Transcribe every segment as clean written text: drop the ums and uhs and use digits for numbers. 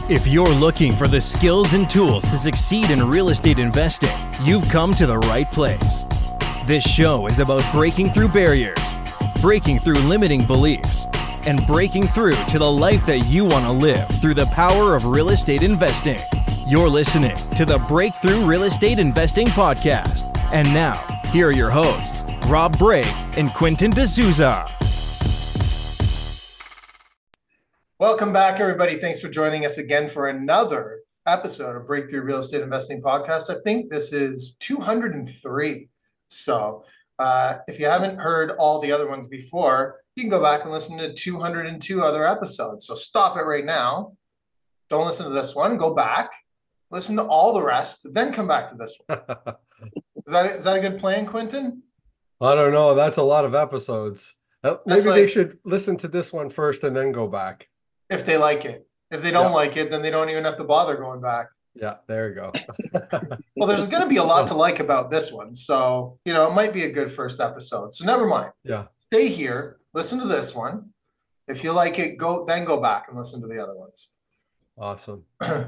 If you're looking for the skills and tools to succeed in real estate investing, you've come to the right place. This show is about breaking through barriers, breaking through limiting beliefs, and breaking through to the life that you want to live through the power of real estate investing. You're listening to the Breakthrough Real Estate Investing Podcast. And now, here are your hosts, Rob Brake and Quentin D'Souza. Welcome back, everybody. Thanks for joining us again for another episode of Breakthrough Real Estate Investing Podcast. I think this is 203. So if you haven't heard all the other ones before, you can go back and listen to 202 other episodes. So stop it right now. Don't listen to this one. Go back, listen to all the rest, then come back to this one. Is that a good plan, Quentin? I don't know. That's a lot of episodes. Maybe they should listen to this one first and then go back. If they like it. If they don't like it, then they don't even have to bother going back. Yeah, there you go. Well, there's going to be a lot to like about this one. So, it might be a good first episode. So never mind. Yeah. Stay here. Listen to this one. If you like it, go back and listen to the other ones. Awesome.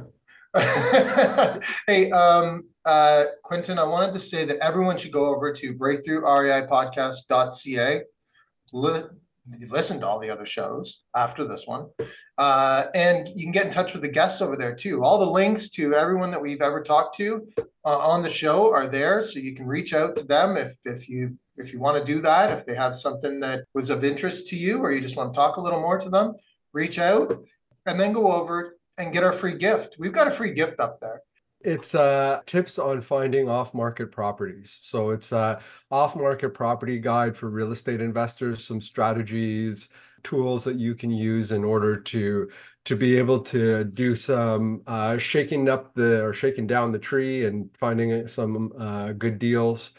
Hey, Quentin, I wanted to say that everyone should go over to breakthroughreipodcast.ca. Listen to all the other shows after this one. And you can get in touch with the guests over there too. All the links to everyone that we've ever talked to on the show are there. So you can reach out to them if you want to do that. If they have something that was of interest to you, or you just want to talk a little more to them, reach out and then go over and get our free gift. We've got a free gift up there. It's tips on finding off-market properties. So it's a off-market property guide for real estate investors, some strategies, tools that you can use in order to be able to do some shaking down the tree and finding some good deals,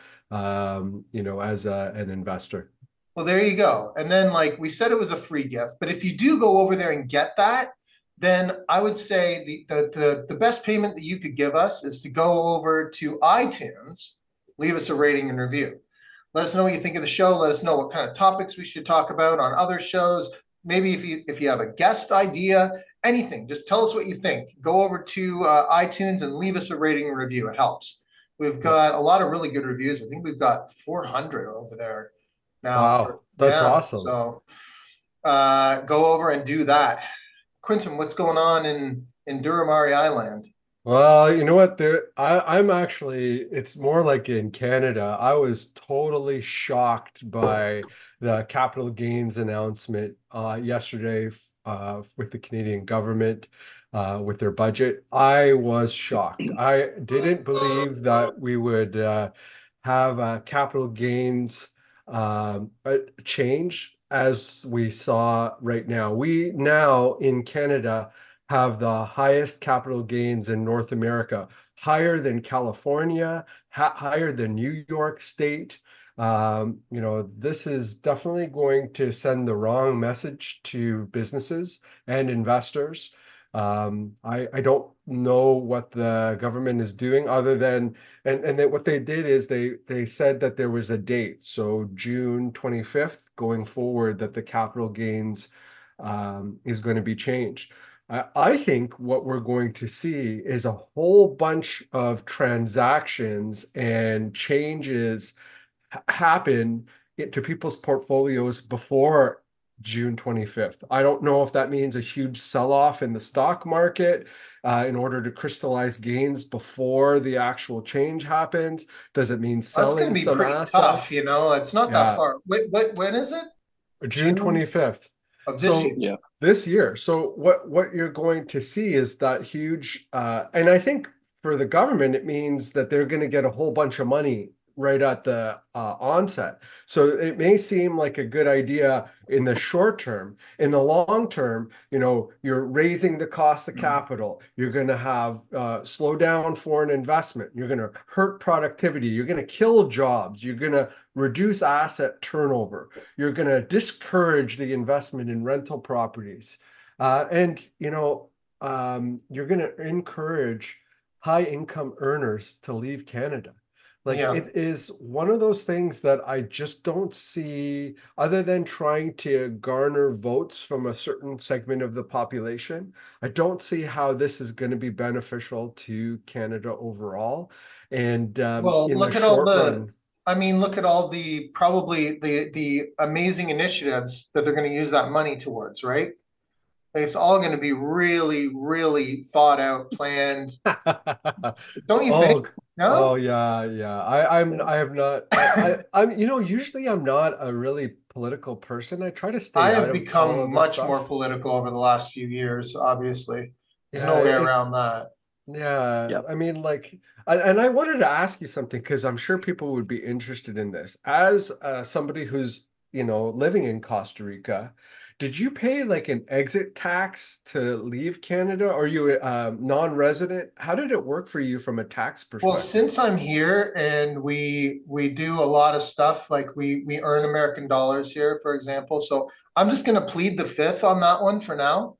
as an investor. Well, there you go. And then, like we said, it was a free gift. But if you do go over there and get that, then I would say the best payment that you could give us is to go over to iTunes, leave us a rating and review. Let us know what you think of the show. Let us know what kind of topics we should talk about on other shows. Maybe if you have a guest idea, anything, just tell us what you think. Go over to iTunes and leave us a rating and review. It helps. We've got a lot of really good reviews. I think we've got 400 over there now. Wow, that's awesome. So go over and do that. Quentin, what's going on in Durham REI land? Well, you know what? I'm actually, it's more like in Canada. I was totally shocked by the capital gains announcement yesterday with the Canadian government with their budget. I was shocked. I didn't believe that we would have a capital gains change as we saw right now. We now in Canada have the highest capital gains in North America, higher than California, higher than New York State. This is definitely going to send the wrong message to businesses and investors. I don't know what the government is doing other than, and that what they did is they said that there was a date. So June 25th going forward that the capital gains is going to be changed. I think what we're going to see is a whole bunch of transactions and changes happen to people's portfolios before June 25th. I don't know if that means a huge sell-off in the stock market in order to crystallize gains before the actual change happens. Does it mean selling some assets? Tough, it's not that far. When is it? June 25th. Of this year. Yeah. This year. So what you're going to see is that huge, and I think for the government, it means that they're going to get a whole bunch of money right at the onset. So it may seem like a good idea in the short term. In the long term, you're raising the cost of capital. You're going to have slow down foreign investment. You're going to hurt productivity. You're going to kill jobs. You're going to reduce asset turnover. You're going to discourage the investment in rental properties. And you're going to encourage high income earners to leave Canada. Like Yeah. it is one of those things that I just don't see, other than trying to garner votes from a certain segment of the population. I don't see how this is going to be beneficial to Canada overall. And Well, in the look at all short the, run, I mean, look at all the probably the amazing initiatives that they're going to use that money towards, right? It's all going to be really, really thought out, planned. Don't you think? oh, oh No? yeah, yeah. I have not. I'm. Usually I'm not a really political person. I try to I stay out have of all become of this much more stuff. political over the last few years, obviously. There's Yeah, no way around that. yeah. Yep. I mean, like, and I wanted to ask you something because I'm sure people would be interested in this. As somebody who's, living in Costa Rica, did you pay like an exit tax to leave Canada? Or are you non-resident? How did it work for you from a tax Well, perspective? since I'm here and we do a lot of stuff, like we earn American dollars here, for example. So I'm just going to plead the fifth on that one for now,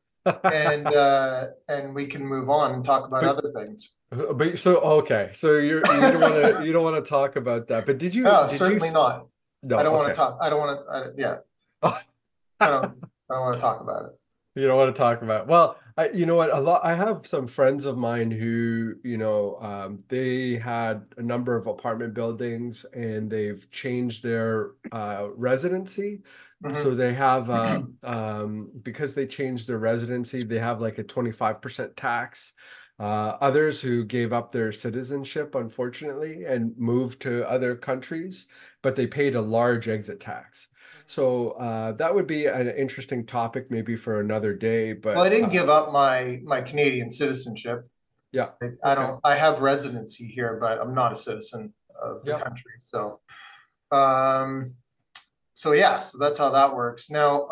and we can move on and talk about But other things. but so okay, so you don't want to talk about that. But No, did you certainly not. no, I don't want to okay. talk. I don't want to. Yeah, I don't. I don't want to talk about it. You don't want to talk about. Well, you know what? I have some friends of mine who, they had a number of apartment buildings and they've changed their residency. So Mhm. they have because they changed their residency, they have like a 25% tax. Others who gave up their citizenship, unfortunately, and moved to other countries, but they paid a large exit tax. So that would be an interesting topic maybe for another day. Well, I But didn't give up my Canadian citizenship. yeah, I okay, don't. I have residency here, but I'm not a citizen of the yeah. country. Um, so yeah, so that's how that works. Now,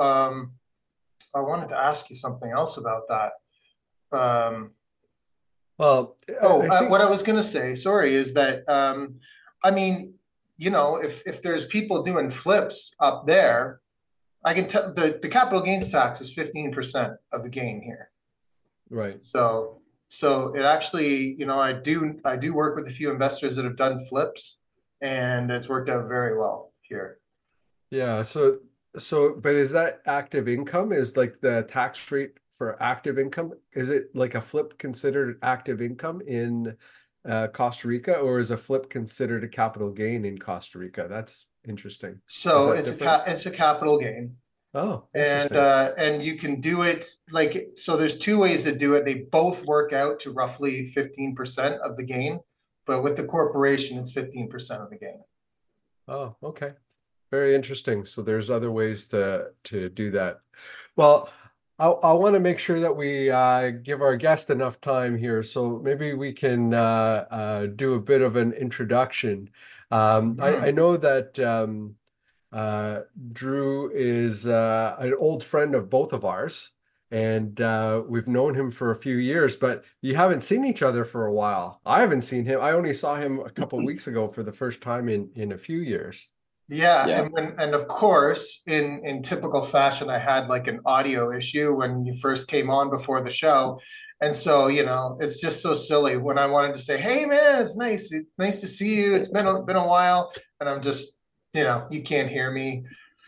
I wanted to ask you something else about that. Um, Well, oh, I think what I was gonna say, sorry, is that I mean, if there's people doing flips up there, I can tell the capital gains tax is 15% of the gain here. right. So it actually, I do work with a few investors that have done flips, and it's worked out very well here. Yeah. So, but is that active income? Is like the tax rate for active income? Is it like a flip considered active income in Costa Rica, or is a flip considered a capital gain in Costa Rica? That's interesting. Is So that different? it's a capital gain. Oh, And interesting. you can do it like so. There's two ways to do it. They both work out to roughly 15% of the gain, but with the corporation, it's 15% of the gain. Oh, okay. Very interesting. So there's other ways to do that. Well, I want to make sure that we give our guest enough time here. So maybe we can do a bit of an introduction. I Mhm. know that Drew is an old friend of both of ours, and we've known him for a few years, but you haven't seen each other for a while. I haven't seen him. I only saw him a couple weeks ago for the first time in a few years. Yeah, Yeah. and of course, in typical fashion, I had like an audio issue when you first came on before the show, and so it's just so silly when I wanted to say, "Hey, man, it's nice to see you. It's been a while," and I'm just, you can't hear me.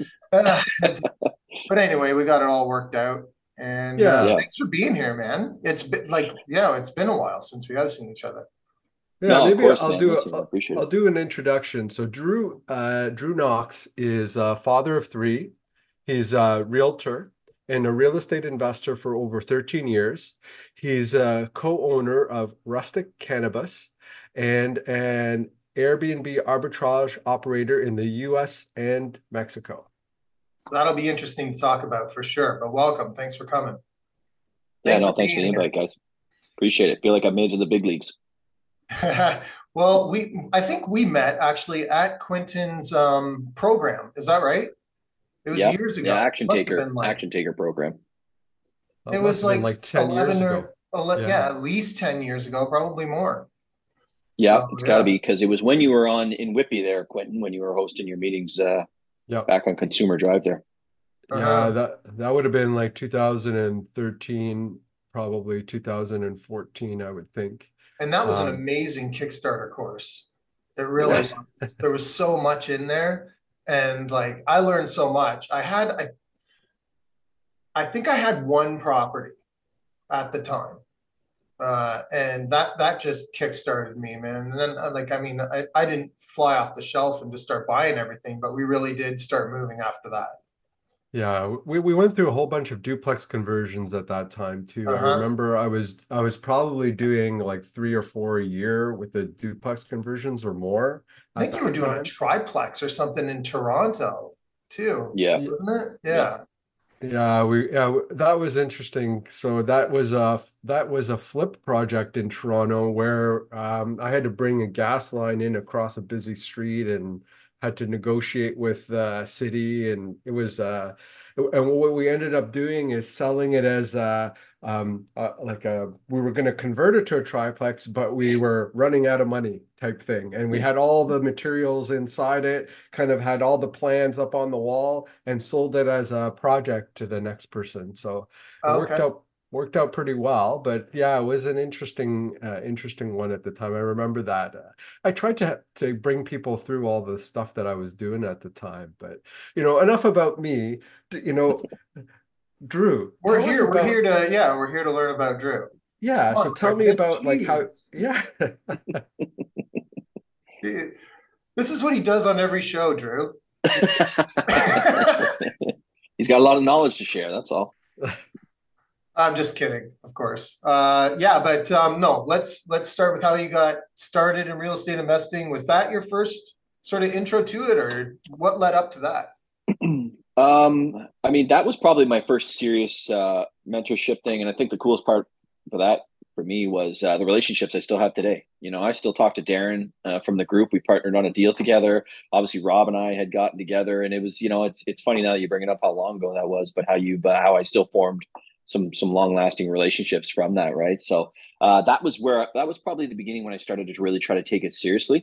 But anyway, we got it all worked out, and Yeah. Yeah. thanks for being here, man. It's been like, it's been a while since we have seen each other. Yeah, No, of maybe course, man. Listen, I appreciate I'll it. do an introduction. So Drew Knox is a father of three. He's a realtor and a real estate investor for over 13 years. He's a co-owner of Rustic Cannabis and an Airbnb arbitrage operator in the US and Mexico. So that'll be interesting to talk about for sure. But welcome, thanks for coming. Yeah, Thanks no, for thanks for being the here. invite, guys. Appreciate it. Feel like I've made it to the big leagues. Well, I think we met actually at Quentin's program. Is that right? It was Yep. years Yeah, ago. Must have been like Action Taker program. it That was must have been like like 10 years 11 ago. or 11, Yeah. yeah, at least 10 years ago, probably more. Yeah, So it's got to yeah. be because it was when you were on in Whippy there, Quentin, when you were hosting your meetings Yep. back on Consumer Drive there. Yeah, Uh-huh. that would have been like 2013, probably 2014, I would think. And that was an Um, amazing Kickstarter course. It really was. There was so much in there, and like I learned so much. I think I had one property at the time. And that just kickstarted me, man. And then like I mean, I didn't fly off the shelf and just start buying everything, but we really did start moving after that. Yeah, we went through a whole bunch of duplex conversions at that time too. I Uh-huh. remember I was probably doing like 3 or 4 a year with the duplex conversions or more I at think you were that doing a time. triplex or something in Toronto too, Yeah. Y- wasn't it? Yeah. Yeah. that was interesting. So that was a flip project in Toronto where I had to bring a gas line in across a busy street and had to negotiate with the city, and it was and what we ended up doing is selling it as like a we were going to convert it to a triplex, but we were running out of money type thing, and we had all the materials inside it, kind of had all the plans up on the wall, and sold it as a project to the next person. So it worked Okay. out pretty well. But yeah, it was an interesting one at the time. I remember that. I tried to bring people through all the stuff that I was doing at the time. But enough about me. You know, Drew, We're tell us here. We're here about to, yeah, we're here to learn about Drew. yeah. Come on, So tell me Quentin. about like how Jeez. yeah. This is what he does on every show, Drew. He's got a lot of knowledge to share. That's all. I'm just kidding, of course. Yeah, but no, let's start with how you got started in real estate investing. Was that your first sort of intro to it, or what led up to that? I mean, that was probably my first serious mentorship thing, and I think the coolest part for that for me was the relationships I still have today. I still talk to Darren from the group. We partnered on a deal together. Obviously, Rob and I had gotten together, and it was, it's funny now that you bring it up how long ago that was, but how I still formed some long lasting relationships from that, right? So that was probably the beginning when I started to really try to take it seriously.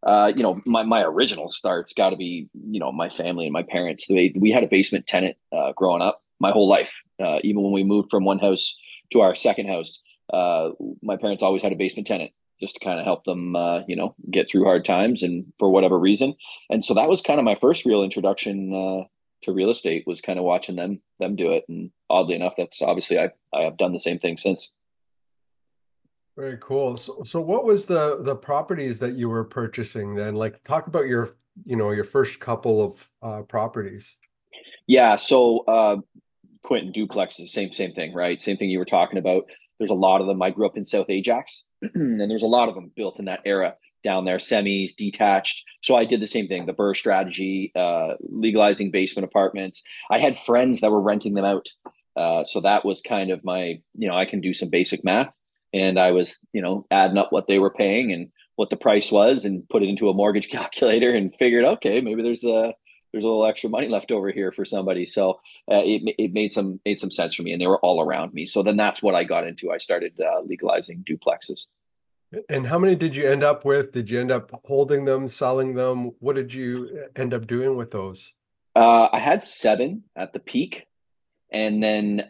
My original start's got to be, my family and my parents. We had a basement tenant growing up my whole life. Even when we moved from one house to our second house, my parents always had a basement tenant just to kind of help them, get through hard times and for whatever reason. And so that was kind of my first real introduction to real estate, was kind of watching them do it. And oddly enough, that's obviously I have done the same thing since. Very cool. So what was the properties that you were purchasing then? Like talk about your first couple of properties. Yeah. So Quentin, duplexes, same thing, right? Same thing you were talking about. There's a lot of them. I grew up in South Ajax, and there's a lot of them built in that era down there, semis, detached. So I did the same thing, the Burr strategy, legalizing basement apartments. I had friends that were renting them out. So that was kind of my, I can do some basic math. And I was, adding up what they were paying and what the price was and put it into a mortgage calculator and figured, okay, maybe there's a little extra money left over here for somebody. So it made some sense for me, and they were all around me. So then that's what I got into. I started legalizing duplexes. And how many did you end up with? Did you end up holding them, selling them? What did you end up doing with those? I had 7 at the peak, and then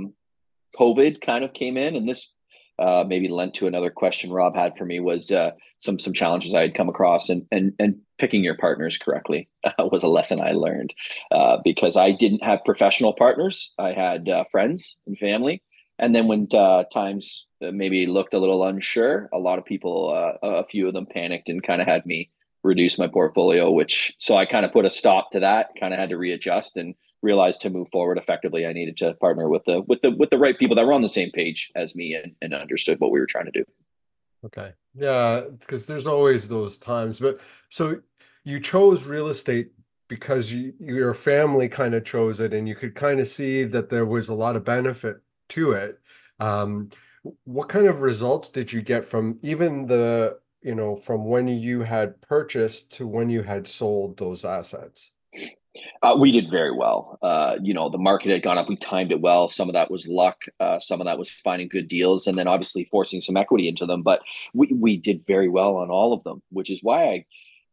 COVID kind of came in, and this maybe lent to another question Rob had for me, was some challenges I had come across, and picking your partners correctly was a lesson I learned because I didn't have professional partners. I had friends and family, and then when times maybe looked a little unsure, a lot of people, a few of them panicked and kind of had me reduce my portfolio. Which so I kind of put a stop to that. Kind of had to readjust and realized to move forward effectively, I needed to partner with the right people that were on the same page as me and understood what we were trying to do. Okay. Yeah, because there's always those times. But so you chose real estate because your family kind of chose it and you could kind of see that there was a lot of benefit to it. Um, what kind of results did you get from even from when you had purchased to when you had sold those assets? We did very well. The market had gone up. We timed it well. Some of that was luck. Some of that was finding good deals, and then obviously forcing some equity into them. But we did very well on all of them, which is why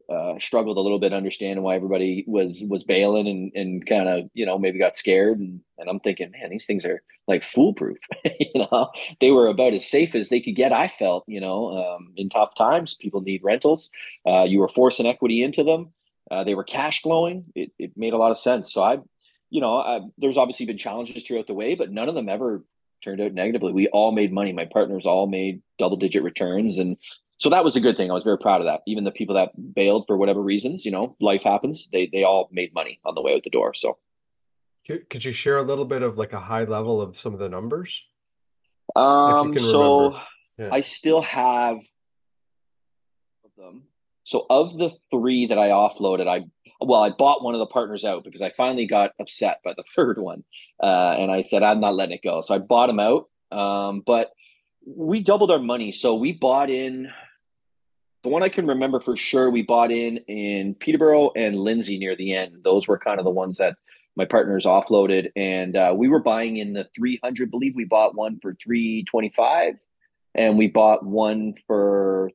struggled a little bit understanding why everybody was bailing and kind of, maybe got scared. And I'm thinking, man, these things are like foolproof. They were about as safe as they could get. I felt, in tough times, people need rentals. You were forcing equity into them. They were cash flowing. It made a lot of sense. So there's obviously been challenges throughout the way, but none of them ever turned out negatively. We all made money. My partners all made double-digit returns, and so that was a good thing. I was very proud of that. Even the people that bailed for whatever reasons, life happens. They all made money on the way out the door. So, Could you share a little bit of like a high level of some of the numbers, if you can so remember? Yeah. I still have them. So of the three that I offloaded, I bought one of the partners out because I finally got upset by the third one, and I said I'm not letting it go. So I bought him out, but we doubled our money. So we bought in the one I can remember for sure. We bought in Peterborough and Lindsay near the end. Those were kind of the ones that my partners offloaded, and we were buying in the 300. I believe we bought one for 325, and we bought one for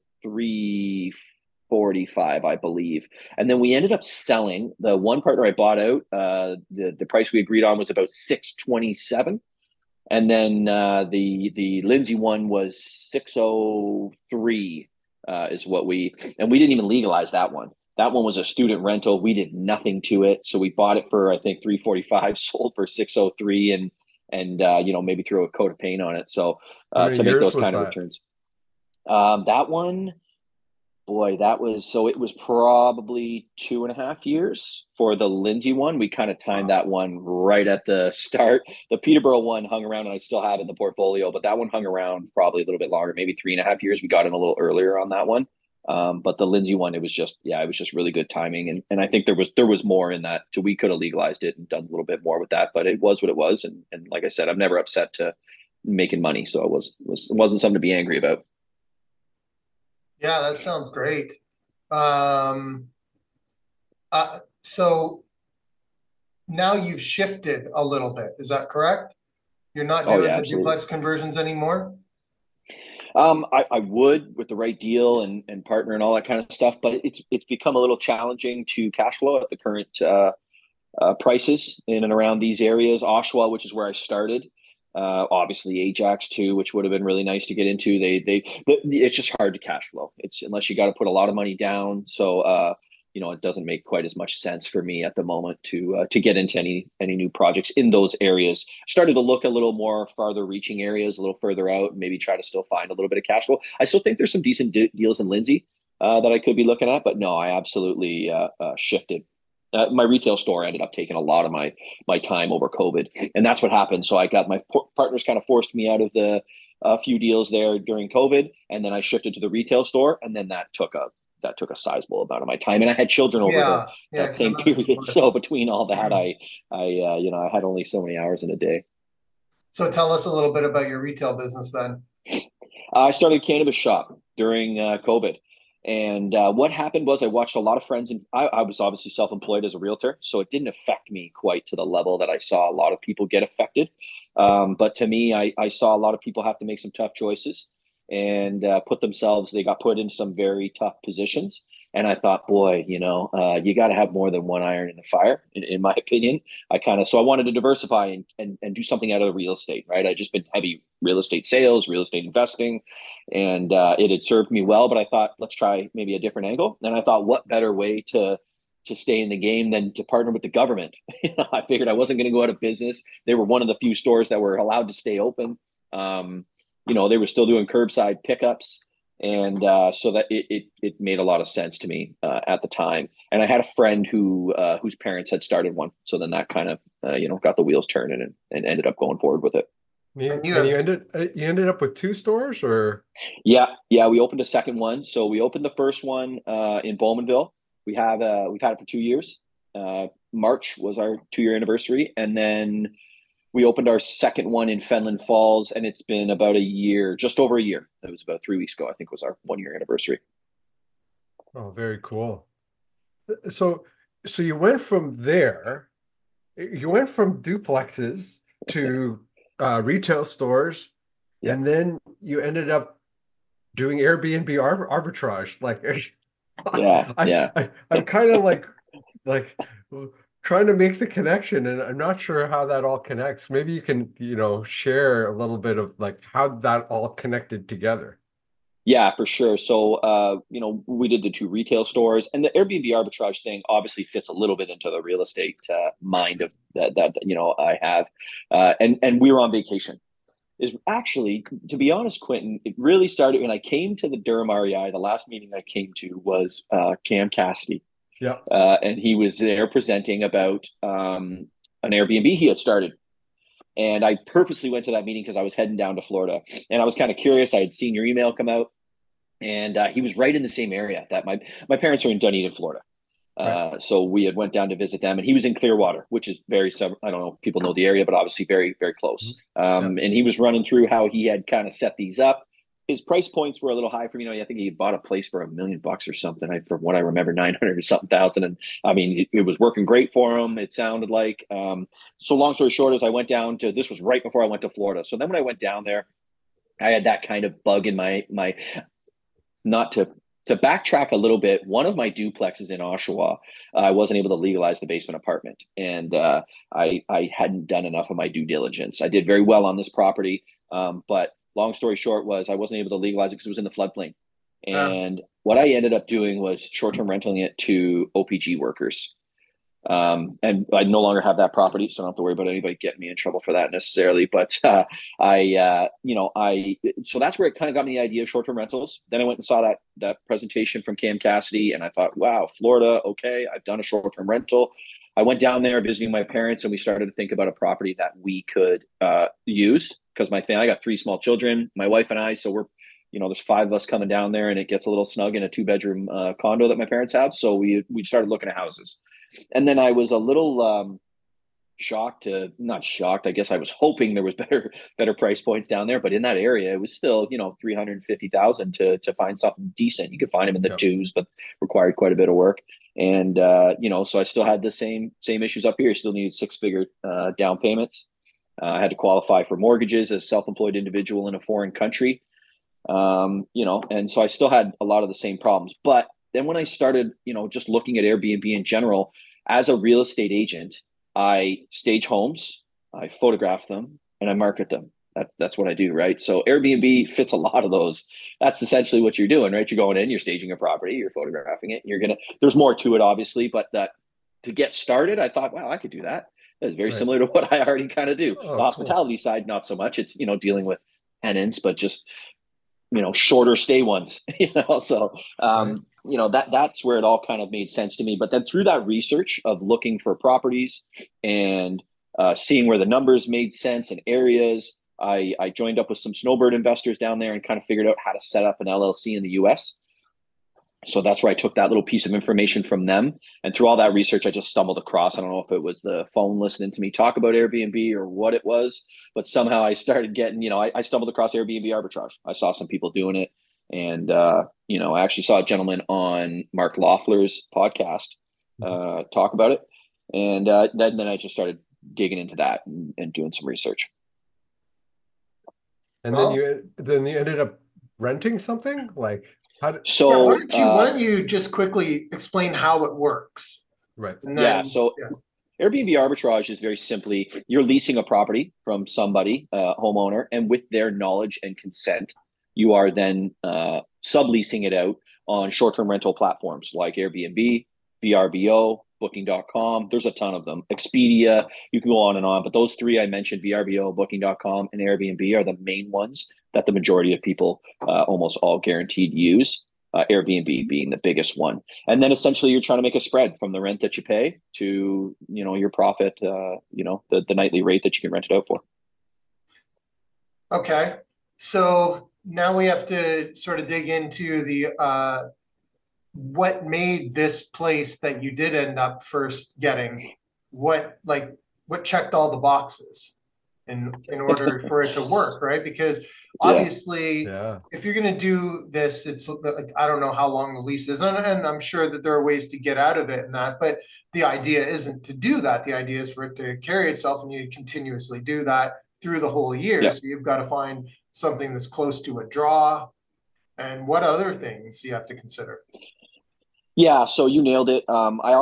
345, I believe. And then we ended up selling the one partner I bought out. The price we agreed on was about 627. And then the Lindsay one was 603 is what we didn't even legalize that one. That one was a student rental. We did nothing to it. So we bought it for, I think, 345, sold for 603, and maybe throw a coat of paint on it. So to make those kind of returns. That one, boy, it was probably 2.5 years for the Lindsay one. We kind of timed that one right at the start. The Peterborough one hung around, and I still have it in the portfolio, but that one hung around probably a little bit longer, maybe 3.5 years. We got in a little earlier on that one. But the Lindsay one, it was just really good timing. And I think there was more in that. So we could have legalized it and done a little bit more with that, but it was what it was. And like I said, I'm never upset to making money. So it wasn't something to be angry about. Yeah, that sounds great. So now you've shifted a little bit. Is that correct? You're not doing the duplex conversions anymore? I would with the right deal and partner and all that kind of stuff, but it's become a little challenging to cash flow at the current prices in and around these areas. Oshawa, which is where I started, obviously Ajax too, which would have been really nice to get into. It's just hard to cash flow. It's unless you got to put a lot of money down. So it doesn't make quite as much sense for me at the moment to get into any new projects in those areas. Started to look a little more farther reaching areas, a little further out, maybe try to still find a little bit of cash flow. I still think there's some decent deals in Lindsay that I could be looking at, but no, I absolutely shifted. My retail store ended up taking a lot of my time over COVID, and that's what happened. So I got my partners kind of forced me out of the few deals there during COVID, and then I shifted to the retail store, and then that took a sizable amount of my time, and I had children over that same period. So between all that, I had only so many hours in a day. So tell us a little bit about your retail business then. I started a cannabis shop during COVID. And what happened was I watched a lot of friends, and I was obviously self-employed as a realtor, so it didn't affect me quite to the level that I saw a lot of people get affected. But to me, I saw a lot of people have to make some tough choices and they got put in some very tough positions. And I thought, boy, you got to have more than one iron in the fire, in my opinion. So I wanted to diversify and do something out of the real estate, right? I just been heavy real estate sales, real estate investing, and it had served me well. But I thought, let's try maybe a different angle. And I thought, what better way to stay in the game than to partner with the government? I figured I wasn't going to go out of business. They were one of the few stores that were allowed to stay open. They were still doing curbside pickups. And so that it made a lot of sense to me at the time. And I had a friend whose parents had started one. So then that kind of, got the wheels turning and ended up going forward with it. You ended up with 2 stores, or? Yeah. We opened a second one. So we opened the first one in Bowmanville. We've had it for 2 years. March was our 2-year anniversary. And then we opened our second one in Fenland Falls, and it's been about a year, just over a year. It was about 3 weeks ago, I think, was our 1-year anniversary. Oh, very cool. So you went from there, you went from duplexes to retail stores, and then you ended up doing Airbnb arbitrage. Like, Yeah, yeah. I'm kind of like trying to make the connection, and I'm not sure how that all connects. Maybe you can, share a little bit of like how that all connected together. Yeah, for sure. So, we did the two retail stores, and the Airbnb arbitrage thing obviously fits a little bit into the real estate mind of that I have, and we were on vacation. Is actually, to be honest, Quentin, it really started when I came to the Durham REI. The last meeting I came to was Cam Cassidy, Yeah. and he was there presenting about an Airbnb he had started. And I purposely went to that meeting because I was heading down to Florida, and I was kind of curious. I had seen your email come out, and he was right in the same area that my parents are in Dunedin, Florida. Right. So we had went down to visit them, and he was in Clearwater, which is I don't know if people know the area, but obviously very, very Mhm. close. Yeah. And he was running through how he had kind of set these up. His price points were a little high for I think he bought a place for $1 million or something. From what I remember, 900 or something thousand. And I mean, it was working great for him. It sounded like. So long story short, is I went down to this was right before I went to Florida. So then when I went down there, I had that kind of bug in my not to backtrack a little bit. One of my duplexes in Oshawa, I wasn't able to legalize the basement apartment, and I hadn't done enough of my due diligence. I did very well on this property, but long story short was I wasn't able to legalize it because it was in the floodplain. And what I ended up doing was short-term renting it to OPG workers. And I no longer have that property, so I don't have to worry about anybody getting me in trouble for that necessarily. But so that's where it kind of got me the idea of short-term rentals. Then I went and saw that presentation from Cam Cassidy, and I thought, wow, Florida, okay, I've done a short-term rental. I went down there visiting my parents, and we started to think about a property that we could use because I got 3 small children, my wife and I, so we're there's 5 of us coming down there, and it gets a little snug in a 2-bedroom condo that my parents have. So we started looking at houses. And then I was a little not shocked. I guess I was hoping there was better price points down there, but in that area, it was still 350,000 to find something decent. You could find them in the twos, but required quite a bit of work. And so I still had the same issues up here. I still needed 6-figure down payments. I had to qualify for mortgages as a self-employed individual in a foreign country. And so I still had a lot of the same problems, but then when I started, just looking at Airbnb in general, as a real estate agent, I stage homes, I photograph them, and I market them. That's what I do, right? So Airbnb fits a lot of those. That's essentially what you're doing, right? You're going in, you're staging a property, you're photographing it, there's more to it, obviously, but to get started, I thought, wow, I could do that. That's very Right. similar to what I already kind of do. Oh, The hospitality side, not so much. It's, dealing with tenants, but just shorter stay ones, so Right. that's where it all kind of made sense to me. But then through that research of looking for properties and seeing where the numbers made sense and areas, I joined up with some snowbird investors down there and kind of figured out how to set up an LLC in the US. So that's where I took that little piece of information from them. And through all that research, I just stumbled across, I don't know if it was the phone listening to me talk about Airbnb or what it was, but somehow I started getting, I stumbled across Airbnb arbitrage. I saw some people doing it. And, I actually saw a gentleman on Mark Loeffler's podcast talk about it. And then I just started digging into that and doing some research. And then you ended up renting something? Like how did So why don't you just quickly explain how it works? right. And then, So Airbnb arbitrage is very simply you're leasing a property from somebody, homeowner, and with their knowledge and consent, you are then subleasing it out on short-term rental platforms like Airbnb, VRBO, Booking.com. There's a ton of them. Expedia, you can go on and on, but those 3 I mentioned, VRBO, Booking.com, and Airbnb are the main ones that the majority of people, almost all guaranteed, use. Airbnb being the biggest one. And then essentially you're trying to make a spread from the rent that you pay to, your profit, the nightly rate that you can rent it out for. Okay. So now we have to sort of dig into the what made this place that you did end up first getting, what checked all the boxes in order for it to work, right? Because obviously, if you're going to do this, it's like, I don't know how long the lease is, and I'm sure that there are ways to get out of it and that, but the idea isn't to do that. The idea is for it to carry itself, and you continuously do that through the whole year. Yeah. So you've got to find something that's close to a draw. And what other things you have to consider? Yeah, so you nailed it.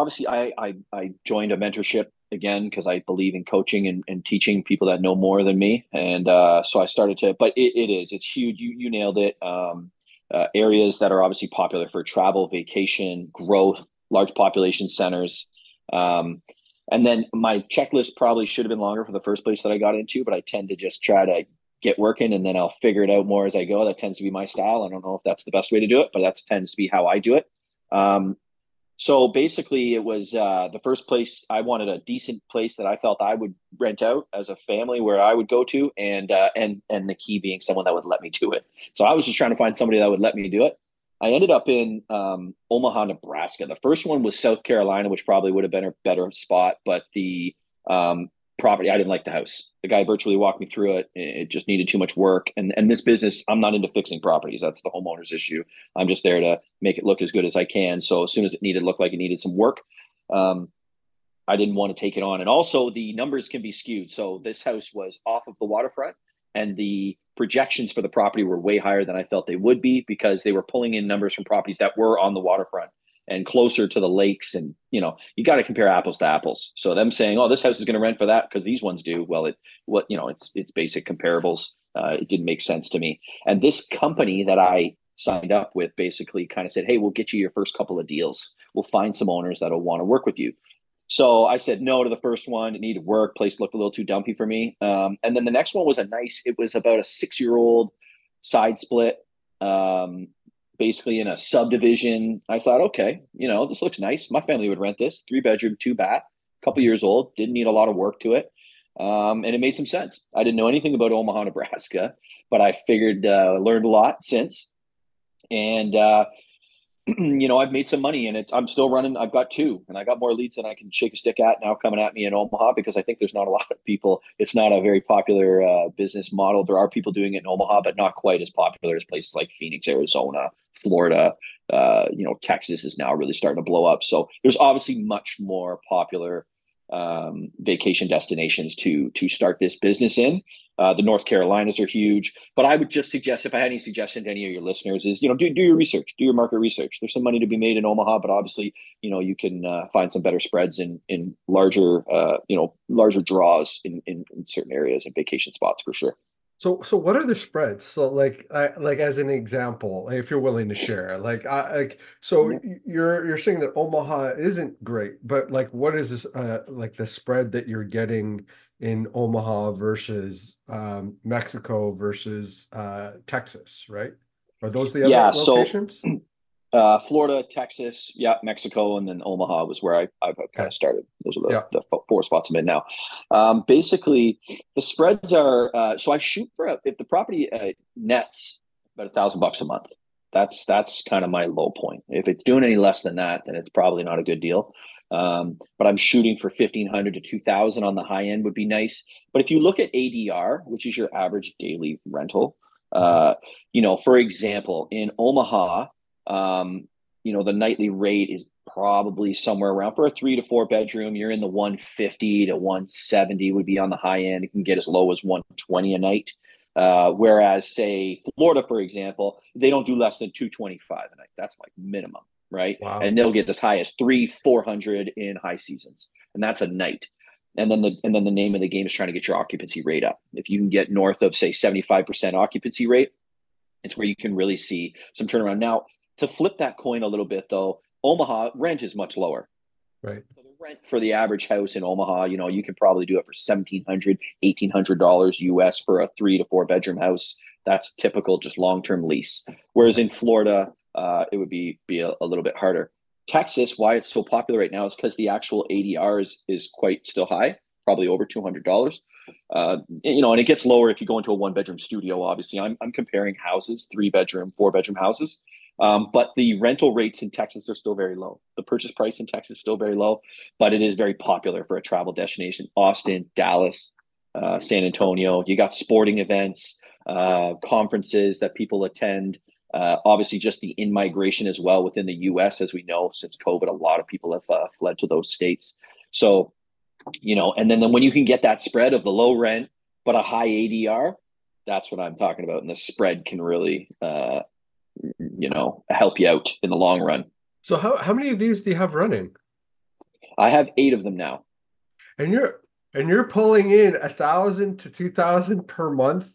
I joined a mentorship again because I believe in coaching and teaching people that know more than me, and so I started to. But it's huge. You nailed it. Areas that are obviously popular for travel, vacation, growth, large population centers. Um, and then my checklist probably should have been longer for the first place that I got into, but I tend to just try to get working and then I'll figure it out more as I go. That tends to be my style. I don't know if that's the best way to do it, but that tends to be how I do it. Um, so basically, it was the first place I wanted a decent place that I felt I would rent out as a family where I would go to, and the key being someone that would let me do it. So I was just trying to find somebody that would let me do it. I ended up in Omaha, Nebraska. The first one was South Carolina, which probably would have been a better spot, but the property, I didn't like the house. The guy virtually walked me through it. It just needed too much work. And this business, I'm not into fixing properties. That's the homeowner's issue. I'm just there to make it look as good as I can. So as soon as it looked like it needed some work, um, I didn't want to take it on. And also the numbers can be skewed. So this house was off of the waterfront and the projections for the property were way higher than I felt they would be because they were pulling in numbers from properties that were on the waterfront and closer to the lakes. And, you got to compare apples to apples. So them saying, oh, this house is going to rent for that because these ones do. Well, it's basic comparables. It didn't make sense to me. And this company that I signed up with basically kind of said, hey, we'll get you your first couple of deals. We'll find some owners that'll want to work with you. So I said no to the first one. It needed work. Place looked a little too dumpy for me. And then the next one was it was about a 6-year-old side split, basically in a subdivision. I thought, okay, this looks nice. My family would rent this. 3-bedroom, 2-bath, a couple years old. Didn't need a lot of work to it. And it made some sense. I didn't know anything about Omaha, Nebraska, but I figured, learned a lot since. And, I've made some money and I'm still running. I've got 2 and I got more leads than I can shake a stick at now coming at me in Omaha because I think there's not a lot of people. It's not a very popular business model. There are people doing it in Omaha, but not quite as popular as places like Phoenix, Arizona, Florida. Texas is now really starting to blow up. So there's obviously much more popular vacation destinations to start this business in. The North Carolinas are huge, but I would just suggest, if I had any suggestion to any of your listeners, is do your research, do your market research. There's some money to be made in Omaha, but obviously you can find some better spreads in larger larger draws in certain areas and vacation spots for sure. So what are the spreads? So like as an example, if you're willing to share, you're saying that Omaha isn't great, but like what is this like the spread that you're getting in Omaha versus Mexico versus Texas, right? Are those the other locations? Florida, Texas, Mexico, and then Omaha was where I've kind of started. Those are the 4 spots I'm in now. Basically, the spreads are so I shoot for if the property nets about $1,000 a month. That's kind of my low point. If it's doing any less than that, then it's probably not a good deal. But I'm shooting for 1,500 to 2,000 on the high end would be nice. But if you look at ADR, which is your average daily rental, for example, in Omaha. The nightly rate is probably somewhere around for a 3 to 4 bedroom. You're in the 150 to 170 would be on the high end. It can get as low as 120 a night. Whereas say Florida, for example, they don't do less than 225 a night. That's like minimum, right? Wow. And they'll get as high as 300-400 in high seasons. And that's a night. And then the name of the game is trying to get your occupancy rate up. If you can get north of say 75% occupancy rate, it's where you can really see some turnaround. Now, to flip that coin a little bit, though, Omaha rent is much lower. Right. So the rent for the average house in Omaha, you can probably do it for $1,700, $1,800 US for a 3 to 4 bedroom house. That's typical, just long-term lease. Whereas in Florida, it would be a little bit harder. Texas, why it's so popular right now is because the actual ADR is quite still high, probably over $200. And it gets lower if you go into a 1-bedroom studio. Obviously, I'm comparing houses, 3-bedroom, 4-bedroom houses. But the rental rates in Texas are still very low. The purchase price in Texas is still very low, but it is very popular for a travel destination. Austin, Dallas, San Antonio. You got sporting events, conferences that people attend. Obviously, just the in-migration as well within the U.S. As we know, since COVID, a lot of people have fled to those states. So, and then when you can get that spread of the low rent but a high ADR, that's what I'm talking about. And the spread can really help you out in the long run. So how many of these do you have running? I have 8 of them now. And you're pulling in 1,000 to 2,000 per month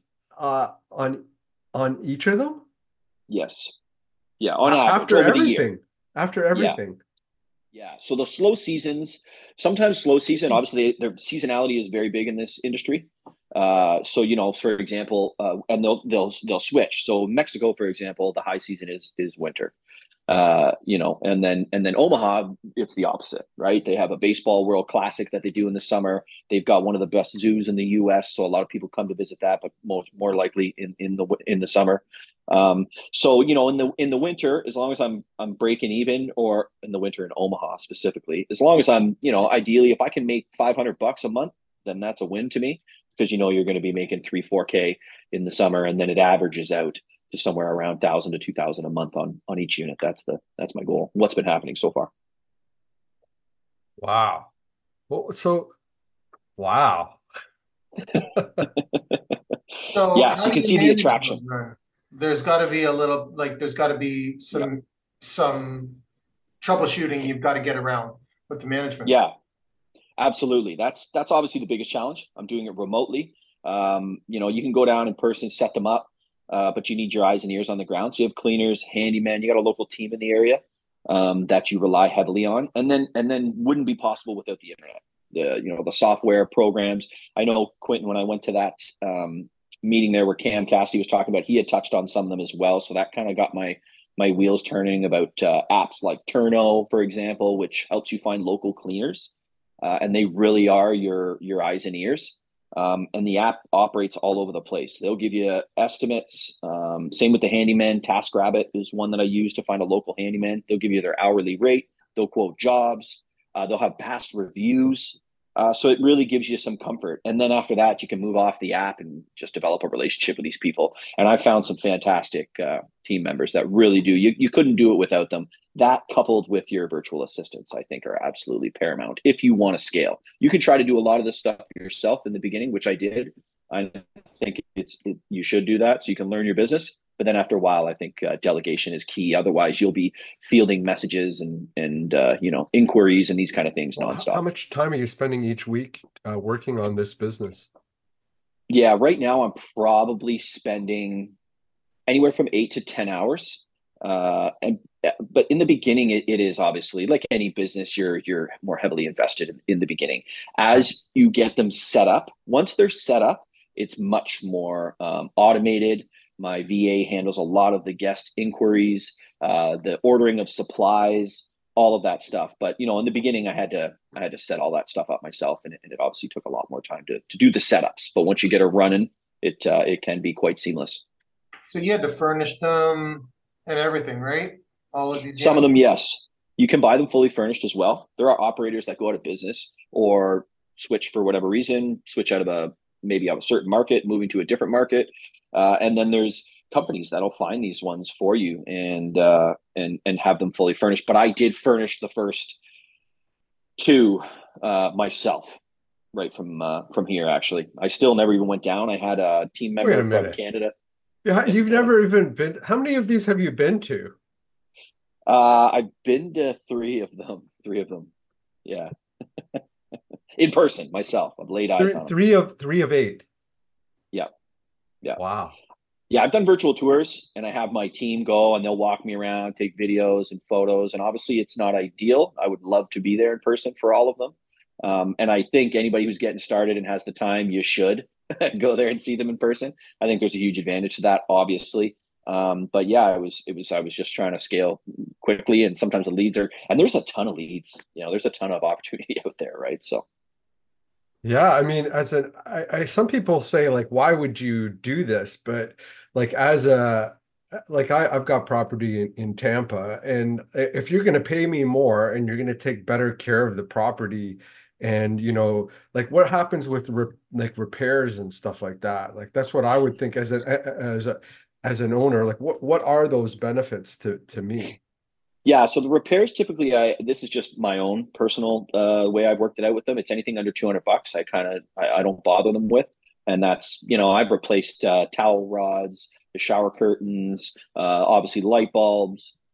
on each of them? Yes. Yeah, on average After over the year. everything. After Yeah. everything. Yeah. So the slow seasons, sometimes slow season, obviously their seasonality is very big in this industry. So for example, and they'll switch. So Mexico, for example, the high season is winter. And then Omaha, it's the opposite, right? They have a baseball World Classic that they do in the summer. They've got one of the best zoos in the U.S., so a lot of people come to visit that, but more likely in the summer. So in the winter, as long as I'm breaking even, or in the winter in Omaha specifically, as long as I'm ideally if I can make $500 a month, then that's a win to me, because you're going to be making 3-4K in the summer, and then it averages out to somewhere around 1,000 to 2,000 a month on each unit. That's my goal. What's been happening so far? Wow. Wow. So Yeah, how so you do can you see the manage attraction. those, Ryan? There's got to be a little, like, there's got to be Yeah. some troubleshooting you've got to get around with the management. Yeah, absolutely. That's obviously the biggest challenge. I'm doing it remotely. You can go down in person, set them up, but you need your eyes and ears on the ground. So you have cleaners, handyman. You got a local team in the area that you rely heavily on, and then wouldn't be possible without the internet. The software programs. I know Quentin, when I went to that meeting there where Cam Cassidy was talking about, he had touched on some of them as well. So that kind of got my wheels turning about apps like Turno, for example, which helps you find local cleaners. And they really are your eyes and ears. And the app operates all over the place. They'll give you estimates. Same with the handyman. TaskRabbit is one that I use to find a local handyman. They'll give you their hourly rate. They'll quote jobs. They'll have past reviews. So it really gives you some comfort. And then after that, you can move off the app and just develop a relationship with these people. And I found some fantastic team members that really do. You couldn't do it without them. That, coupled with your virtual assistants, I think are absolutely paramount if you want to scale. You can try to do a lot of this stuff yourself in the beginning, which I did. I think you should do that so you can learn your business. But then after a while, I think delegation is key. Otherwise, you'll be fielding messages and inquiries and these kind of things nonstop. How much time are you spending each week working on this business? Yeah, right now I'm probably spending anywhere from 8 to 10 hours. But in the beginning, it is obviously like any business, you're more heavily invested in the beginning. As you get them set up, once they're set up, it's much more automated. My VA handles a lot of the guest inquiries, the ordering of supplies, all of that stuff. But in the beginning, I had to set all that stuff up myself, and it obviously took a lot more time to do the setups. But once you get it running, it can be quite seamless. So you had to furnish them and everything, right? All of these. Some of them, yes. You can buy them fully furnished as well. There are operators that go out of business or switch for whatever reason, switch out of maybe a certain market, moving to a different market. And then there's companies that'll find these ones for you and have them fully furnished. But I did furnish the first 2 myself, right from here. Actually, I still never even went down. I had a team member from Canada. Yeah, you've never even been. How many of these have you been to? I've been to 3 of them. 3 of them, yeah, in person myself. I've laid eyes on them. 3 of 8. Yeah. Wow. Yeah, I've done virtual tours, and I have my team go, and they'll walk me around, take videos and photos. And obviously, it's not ideal. I would love to be there in person for all of them. And I think anybody who's getting started and has the time, you should go there and see them in person. I think there's a huge advantage to that, obviously. But yeah, I was just trying to scale quickly, and sometimes the leads and there's a ton of leads. There's a ton of opportunity out there, right? So. Yeah, I mean, some people say, like, why would you do this? But like I've got property in Tampa, and if you're going to pay me more and you're going to take better care of the property, and like what happens with repairs and stuff like that, like that's what I would think as an owner, like what are those benefits to me? Yeah, so the repairs typically, this is just my own personal way I've worked it out with them. It's anything under $200. I don't bother them with, and that's I've replaced towel rods, the shower curtains, obviously light bulbs,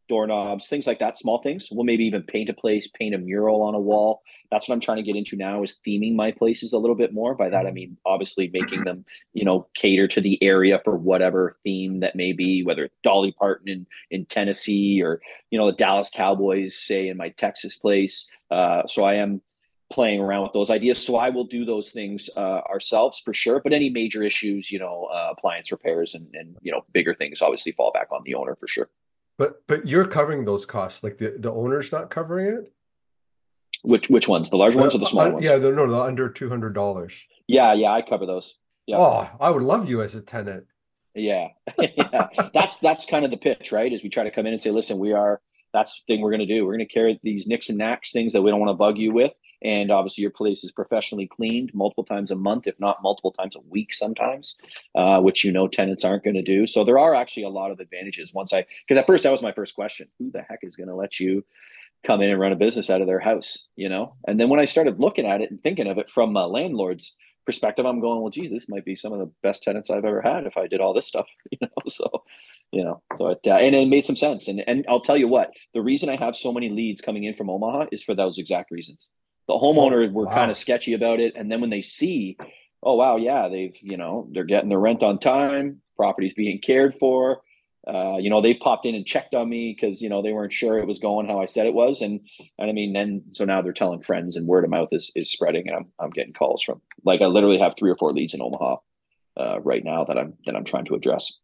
doorknobs, things like that, small things. We'll maybe even paint a place, paint a mural on a wall. That's what I'm trying to get into now, is theming my places a little bit more. By that, I mean, obviously making them, cater to the area for whatever theme that may be, whether it's Dolly Parton in Tennessee, or, the Dallas Cowboys, say, in my Texas place. So I am playing around with those ideas. So I will do those things ourselves for sure. But any major issues, appliance repairs and bigger things obviously fall back on the owner for sure. But you're covering those costs, like the owner's not covering it? Which ones? The large ones or the small ones? Yeah, the under $200. Yeah, I cover those. Yeah. Oh, I would love you as a tenant. Yeah. Yeah. That's kind of the pitch, right? Is we try to come in and say, listen, that's the thing we're going to do. We're going to carry these nicks and knacks, things that we don't want to bug you with. And obviously your place is professionally cleaned multiple times a month, if not multiple times a week sometimes, which tenants aren't going to do. So there are actually a lot of advantages because at first that was my first question. Who the heck is going to let you come in and run a business out of their house, And then when I started looking at it and thinking of it from a landlord's perspective, I'm going, well, geez, this might be some of the best tenants I've ever had if I did all this stuff, So, and it made some sense. And I'll tell you what, the reason I have so many leads coming in from Omaha is for those exact reasons. The homeowners were kind of sketchy about it. And then when they see, oh, wow, yeah, they're getting their rent on time, property's being cared for. They popped in and checked on me because, they weren't sure it was going how I said it was. And I mean, so now they're telling friends, and word of mouth is spreading, and I'm getting calls from, like, I literally have 3 or 4 leads in Omaha right now that I'm trying to address.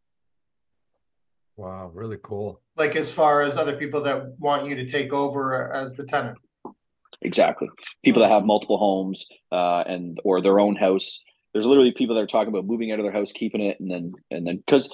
Wow. Really cool. Like, as far as other people that want you to take over as the tenant. Exactly. People that have multiple homes or their own house. There's literally people that are talking about moving out of their house, keeping it, and then because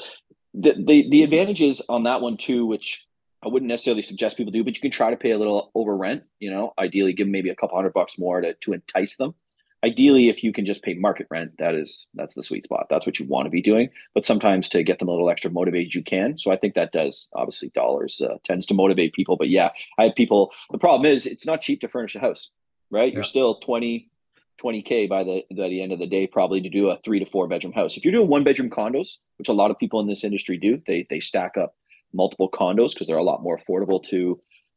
the advantages on that one too, which I wouldn't necessarily suggest people do, but you can try to pay a little over rent. Ideally, give them maybe a couple $100 more to entice them. Ideally, if you can just pay market rent, that's the sweet spot. That's what you want to be doing. But sometimes to get them a little extra motivated, you can. So I think that does, obviously, dollars tends to motivate people. But yeah, I have people. The problem is it's not cheap to furnish a house, right? Yeah. You're still $20K by the end of the day, probably, to do a 3 to 4 bedroom house. If you're doing 1-bedroom condos, which a lot of people in this industry do, they stack up multiple condos because they're a lot more affordable to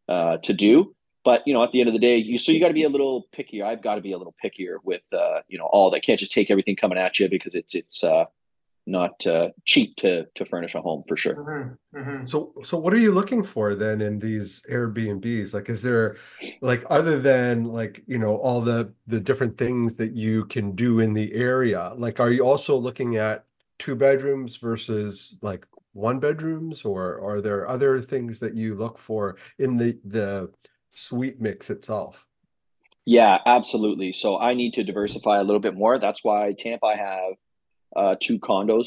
do. But, at the end of the day, you got to be a little pickier. I've got to be a little pickier with, all that. Can't just take everything coming at you, because it's not cheap to furnish a home for sure. Mm-hmm. Mm-hmm. So what are you looking for then in these Airbnbs? Like, is there, like, other than, like, all the different things that you can do in the area, like, are you also looking at 2 bedrooms versus like 1 bedrooms, or are there other things that you look for in the suite mix itself? Yeah, absolutely. So I need to diversify a little bit more. That's why Tampa, I have 2 condos,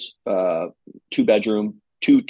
2-bedroom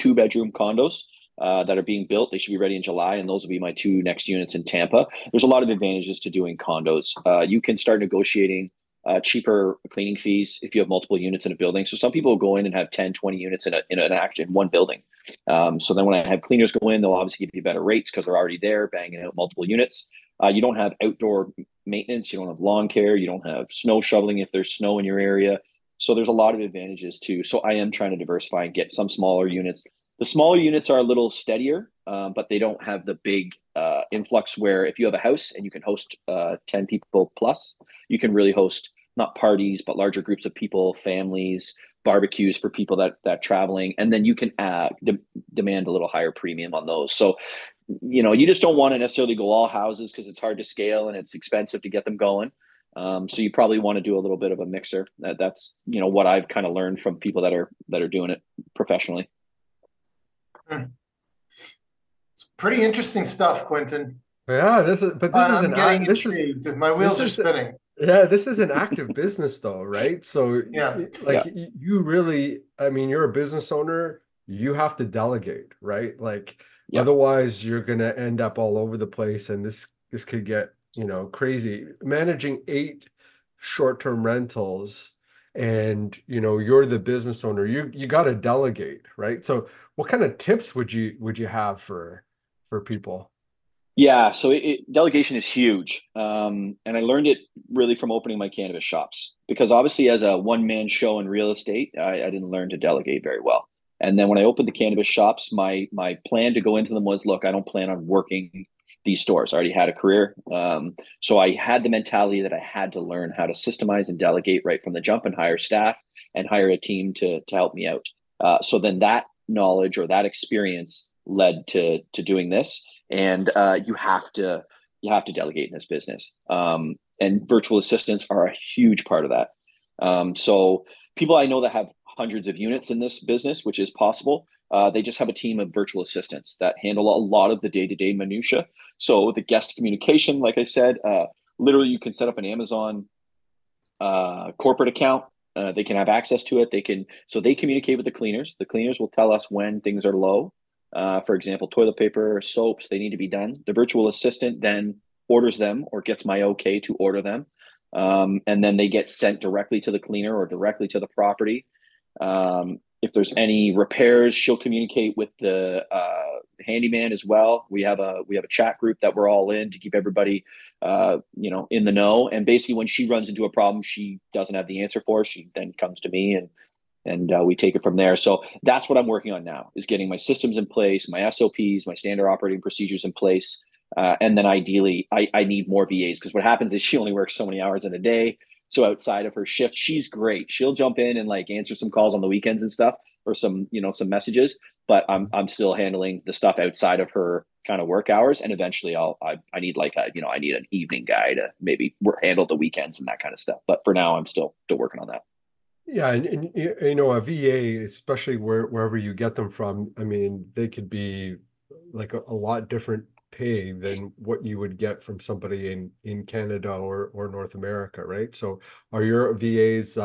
condos that are being built. They should be ready in July, and those will be my 2 next units in Tampa. There's a lot of advantages to doing condos. You can start negotiating cheaper cleaning fees if you have multiple units in a building. So some people go in and have 10, 20 units in one building. So then when I have cleaners go in, they'll obviously give you better rates because they're already there banging out multiple units. You don't have outdoor maintenance. You don't have lawn care. You don't have snow shoveling if there's snow in your area. So there's a lot of advantages too. So I am trying to diversify and get some smaller units. The smaller units are a little steadier, but they don't have the big influx where if you have a house and you can host 10 people plus, you can really host not parties, but larger groups of people, families, barbecues for people that traveling. And then you can demand a little higher premium on those. So, you just don't want to necessarily go all houses because it's hard to scale and it's expensive to get them going. So you probably want to do a little bit of a mixer. That's what I've kind of learned from people that are doing it professionally. It's pretty interesting stuff, Quentin. Yeah, my wheels are spinning. Yeah, this is an active business though, right? So you really, I mean, you're a business owner, you have to delegate, right? Like, otherwise you're going to end up all over the place, and this could get, crazy. Managing 8 short-term rentals, and, you're the business owner, you got to delegate, right? So what kind of tips would you have for people? Yeah, so delegation is huge. And I learned it really from opening my cannabis shops, because obviously as a one-man show in real estate, I didn't learn to delegate very well. And then when I opened the cannabis shops, my plan to go into them was, look, I don't plan on working these stores. I already had a career. So I had the mentality that I had to learn how to systemize and delegate right from the jump and hire staff and hire a team to help me out. So then that knowledge or that experience led to doing this. And you have to delegate in this business. And virtual assistants are a huge part of that. So people I know that have hundreds of units in this business, which is possible, they just have a team of virtual assistants that handle a lot of the day-to-day minutia. So the guest communication, like I said, literally you can set up an Amazon corporate account. They can have access to it. So they communicate with the cleaners. The cleaners will tell us when things are low. For example, toilet paper, soaps, they need to be done. The virtual assistant then orders them or gets my okay to order them. And then they get sent directly to the cleaner or directly to the property. If there's any repairs, she'll communicate with the handyman as well. We have a chat group that we're all in to keep everybody, in the know. And basically, when she runs into a problem she doesn't have the answer for, she then comes to me and we take it from there. So that's what I'm working on now, is getting my systems in place, my SOPs, my standard operating procedures in place. And then ideally, I need more VAs, because what happens is she only works so many hours in a day. So outside of her shift, she's great. She'll jump in and like answer some calls on the weekends and stuff, or some messages, but I'm still handling the stuff outside of her kind of work hours. And eventually I need I need an evening guy to maybe handle the weekends and that kind of stuff. But for now, I'm still working on that. Yeah, and a VA, especially wherever you get them from, I mean, they could be like a lot different pay than what you would get from somebody in Canada or North America, right? So are your VAs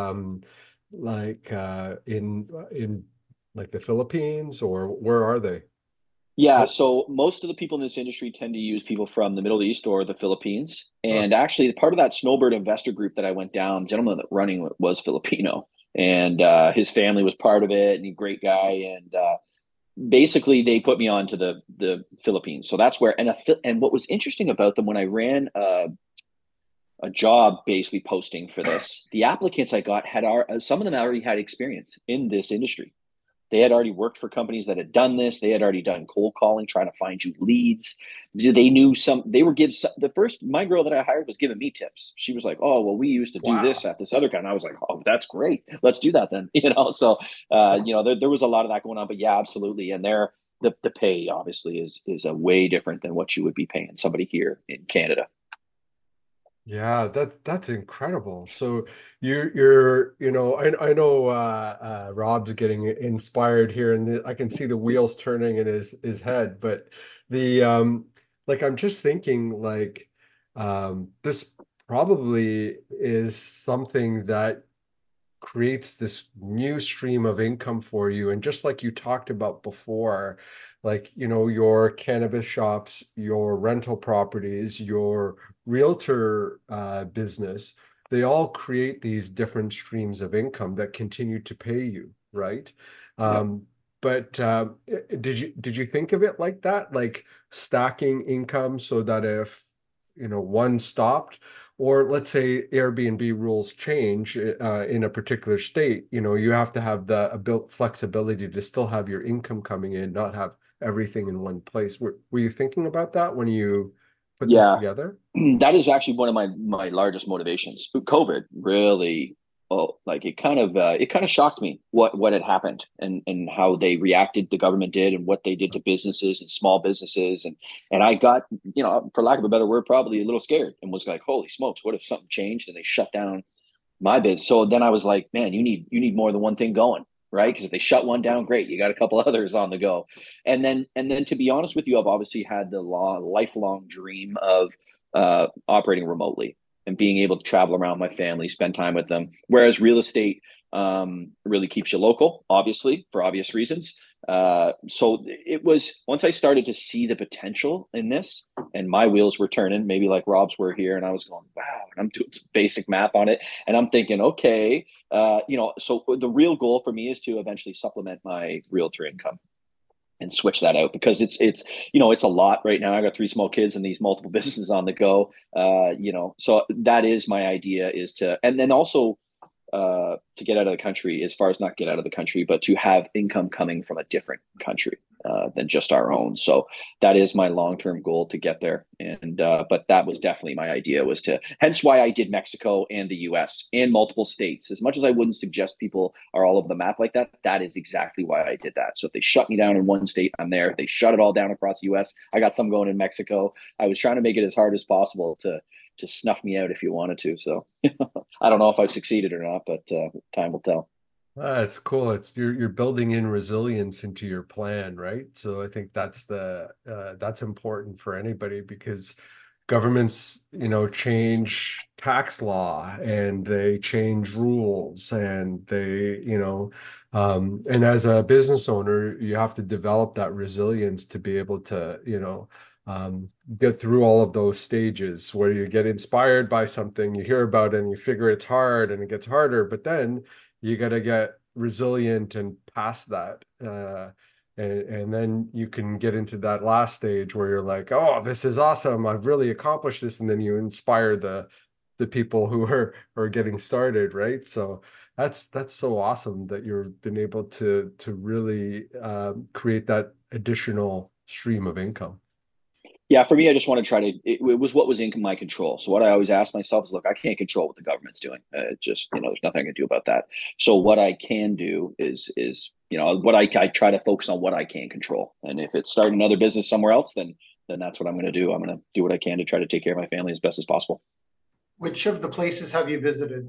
in like the Philippines, or where are they? Yeah, so most of the people in this industry tend to use people from the Middle East or the Philippines. And actually, part of that Snowbird investor group that I went down, gentleman that running was Filipino, and his family was part of it, and he's a great guy. And basically, they put me on to the Philippines. So that's where, and what was interesting about them, when I ran a job basically posting for this, the applicants I got some of them already had experience in this industry. They had already worked for companies that had done this. They had already done cold calling, trying to find you leads. They knew my girl that I hired was giving me tips. She was like, oh, well, we used to do this at this other kind. I was like, oh, that's great. Let's do that then. So, there was a lot of that going on, but yeah, absolutely. And the pay obviously is a way different than what you would be paying somebody here in Canada. Yeah, that's incredible. So you're I know Rob's getting inspired here, and I can see the wheels turning in his head. But the I'm just thinking this probably is something that creates this new stream of income for you. And just like you talked about before, your cannabis shops, your rental properties, your realtor business, they all create these different streams of income that continue to pay you, right? Yep. But did you think of it like that, like stacking income, so that if one stopped, or let's say Airbnb rules change in a particular state, you have to have the flexibility to still have your income coming in, not have everything in one place. Were you thinking about that when you put this together? That is actually one of my largest motivations. COVID really, it kind of shocked me what had happened and how they reacted, the government did, and what they did to businesses and small businesses. And I got, for lack of a better word, probably a little scared, and was like, holy smokes, what if something changed and they shut down my business? So then I was like, man, you need more than one thing going, right? Because if they shut one down, great, you got a couple others on the go. And then to be honest with you, I've obviously had the lifelong dream of operating remotely and being able to travel around my family, spend time with them. Whereas real estate really keeps you local, obviously, for obvious reasons. So it was, once I started to see the potential in this, and my wheels were turning, maybe like Rob's were here, and I was going, wow, and I'm doing some basic math on it, and I'm thinking, okay, so the real goal for me is to eventually supplement my realtor income and switch that out, because it's a lot right now. I got 3 small kids and these multiple businesses on the go, so that is my idea, is to, and then also to get out of the country, as far as not get out of the country, but to have income coming from a different country than just our own. So that is my long-term goal, to get there. And but that was definitely my idea, was to, hence why I did Mexico and the US and multiple states. As much as I wouldn't suggest people are all over the map like that, that is exactly why I did that. So if they shut me down in one state, I'm there. If they shut it all down across the US, I got some going in Mexico. I was trying to make it as hard as possible to snuff me out if you wanted to. So I don't know if I've succeeded or not, but time will tell. It's cool. It's you're building in resilience into your plan, right? So I think that's important for anybody, because governments, change tax law and they change rules, and and as a business owner, you have to develop that resilience to be able to, get through all of those stages where you get inspired by something, you hear about it and you figure it's hard and it gets harder, but then you got to get resilient and past that. And then you can get into that last stage where you're like, oh, this is awesome, I've really accomplished this. And then you inspire the people who are getting started, right? So that's so awesome that you've been able to really create that additional stream of income. Yeah, for me, I just want to try to, it was what was in my control. So what I always ask myself is, look, I can't control what the government's doing. Just, there's nothing I can do about that. So what I can do is what I try to focus on what I can control. And if it's starting another business somewhere else, then that's what I'm going to do. I'm going to do what I can to try to take care of my family as best as possible. Which of the places have you visited?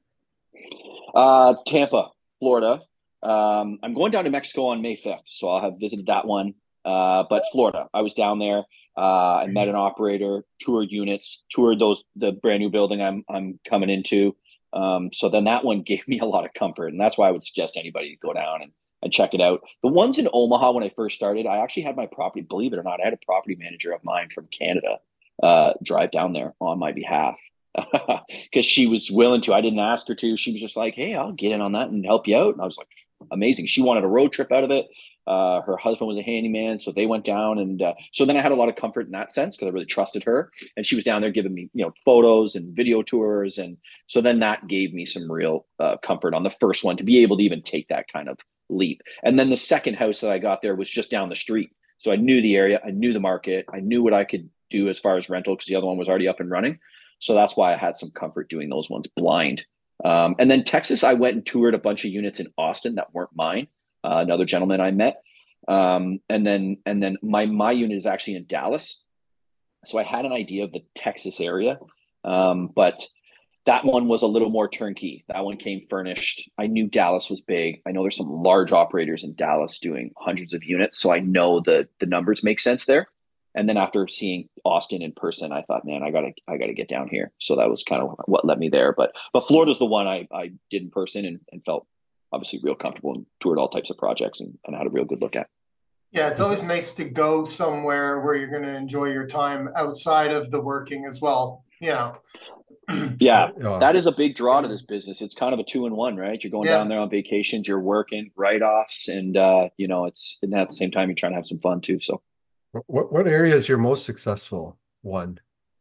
Tampa, Florida. I'm going down to Mexico on May 5th. So I'll have visited that one. But Florida, I was down there. I met an operator, toured units, toured the brand new building I'm coming into. So then that one gave me a lot of comfort, and that's why I would suggest anybody to go down and check it out. The ones in Omaha, when I first started, I actually had my property, believe it or not, I had a property manager of mine from Canada drive down there on my behalf, because she was willing to. I didn't ask her to. She was just like, hey, I'll get in on that and help you out. And I was like, amazing. She wanted a road trip out of it. Her husband was a handyman, so they went down, and so then I had a lot of comfort in that sense, because I really trusted her, and she was down there giving me photos and video tours, and so then that gave me some real comfort on the first one to be able to even take that kind of leap. And then the second house that I got there was just down the street, so I knew the area, I knew the market, I knew what I could do as far as rental, because the other one was already up and running. So that's why I had some comfort doing those ones blind. And then Texas, I went and toured a bunch of units in Austin that weren't mine. Another gentleman I met. And then my unit is actually in Dallas. So I had an idea of the Texas area. But that one was a little more turnkey. That one came furnished. I knew Dallas was big. I know there's some large operators in Dallas doing hundreds of units. So I know the numbers make sense there. And then after seeing Austin in person, I thought, man, I gotta get down here. So that was kind of what led me there. But Florida's the one I did in person and felt obviously real comfortable, and toured all types of projects and had a real good look at. Yeah, it's always nice to go somewhere where you're going to enjoy your time outside of the working as well. Yeah. Yeah, that is a big draw to this business. It's kind of a 2-in-1, right? You're going down there on vacations, you're working, write-offs, and it's, and at the same time you're trying to have some fun too. So what area is your most successful one?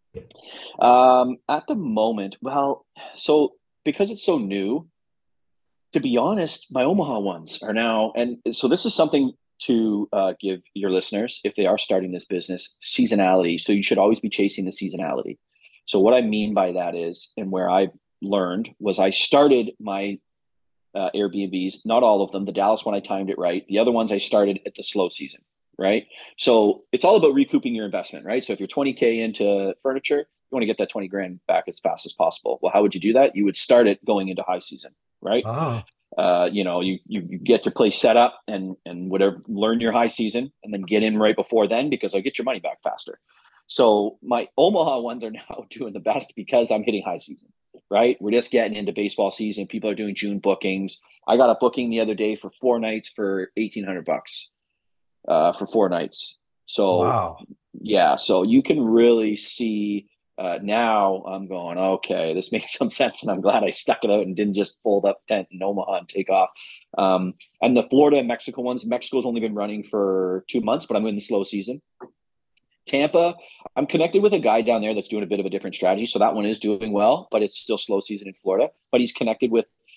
At the moment, well, so because it's so new, to be honest, my Omaha ones are now, and so this is something to give your listeners, if they are starting this business, seasonality. So you should always be chasing the seasonality. So what I mean by that is, and where I learned was, I started my Airbnbs, not all of them. The Dallas one, I timed it right. The other ones I started at the slow season, right? So it's all about recouping your investment, right? So if you're 20K into furniture, you want to get that 20 grand back as fast as possible. Well, how would you do that? You would start it going into high season, right? You get your place set up and whatever, learn your high season, and then get in right before then, because I get your money back faster. So my Omaha ones are now doing the best because I'm hitting high season, right? We're just getting into baseball season. People are doing June bookings. I got a booking the other day for 4 nights for $1,800 for 4 nights. So wow. Yeah, so you can really see. Now I'm going, okay, this makes some sense, and I'm glad I stuck it out and didn't just fold up tent in Omaha and take off. And the Florida and Mexico ones, Mexico's only been running for 2 months, but I'm in the slow season. Tampa, I'm connected with a guy down there that's doing a bit of a different strategy, so that one is doing well, but it's still slow season in Florida. But he's connected with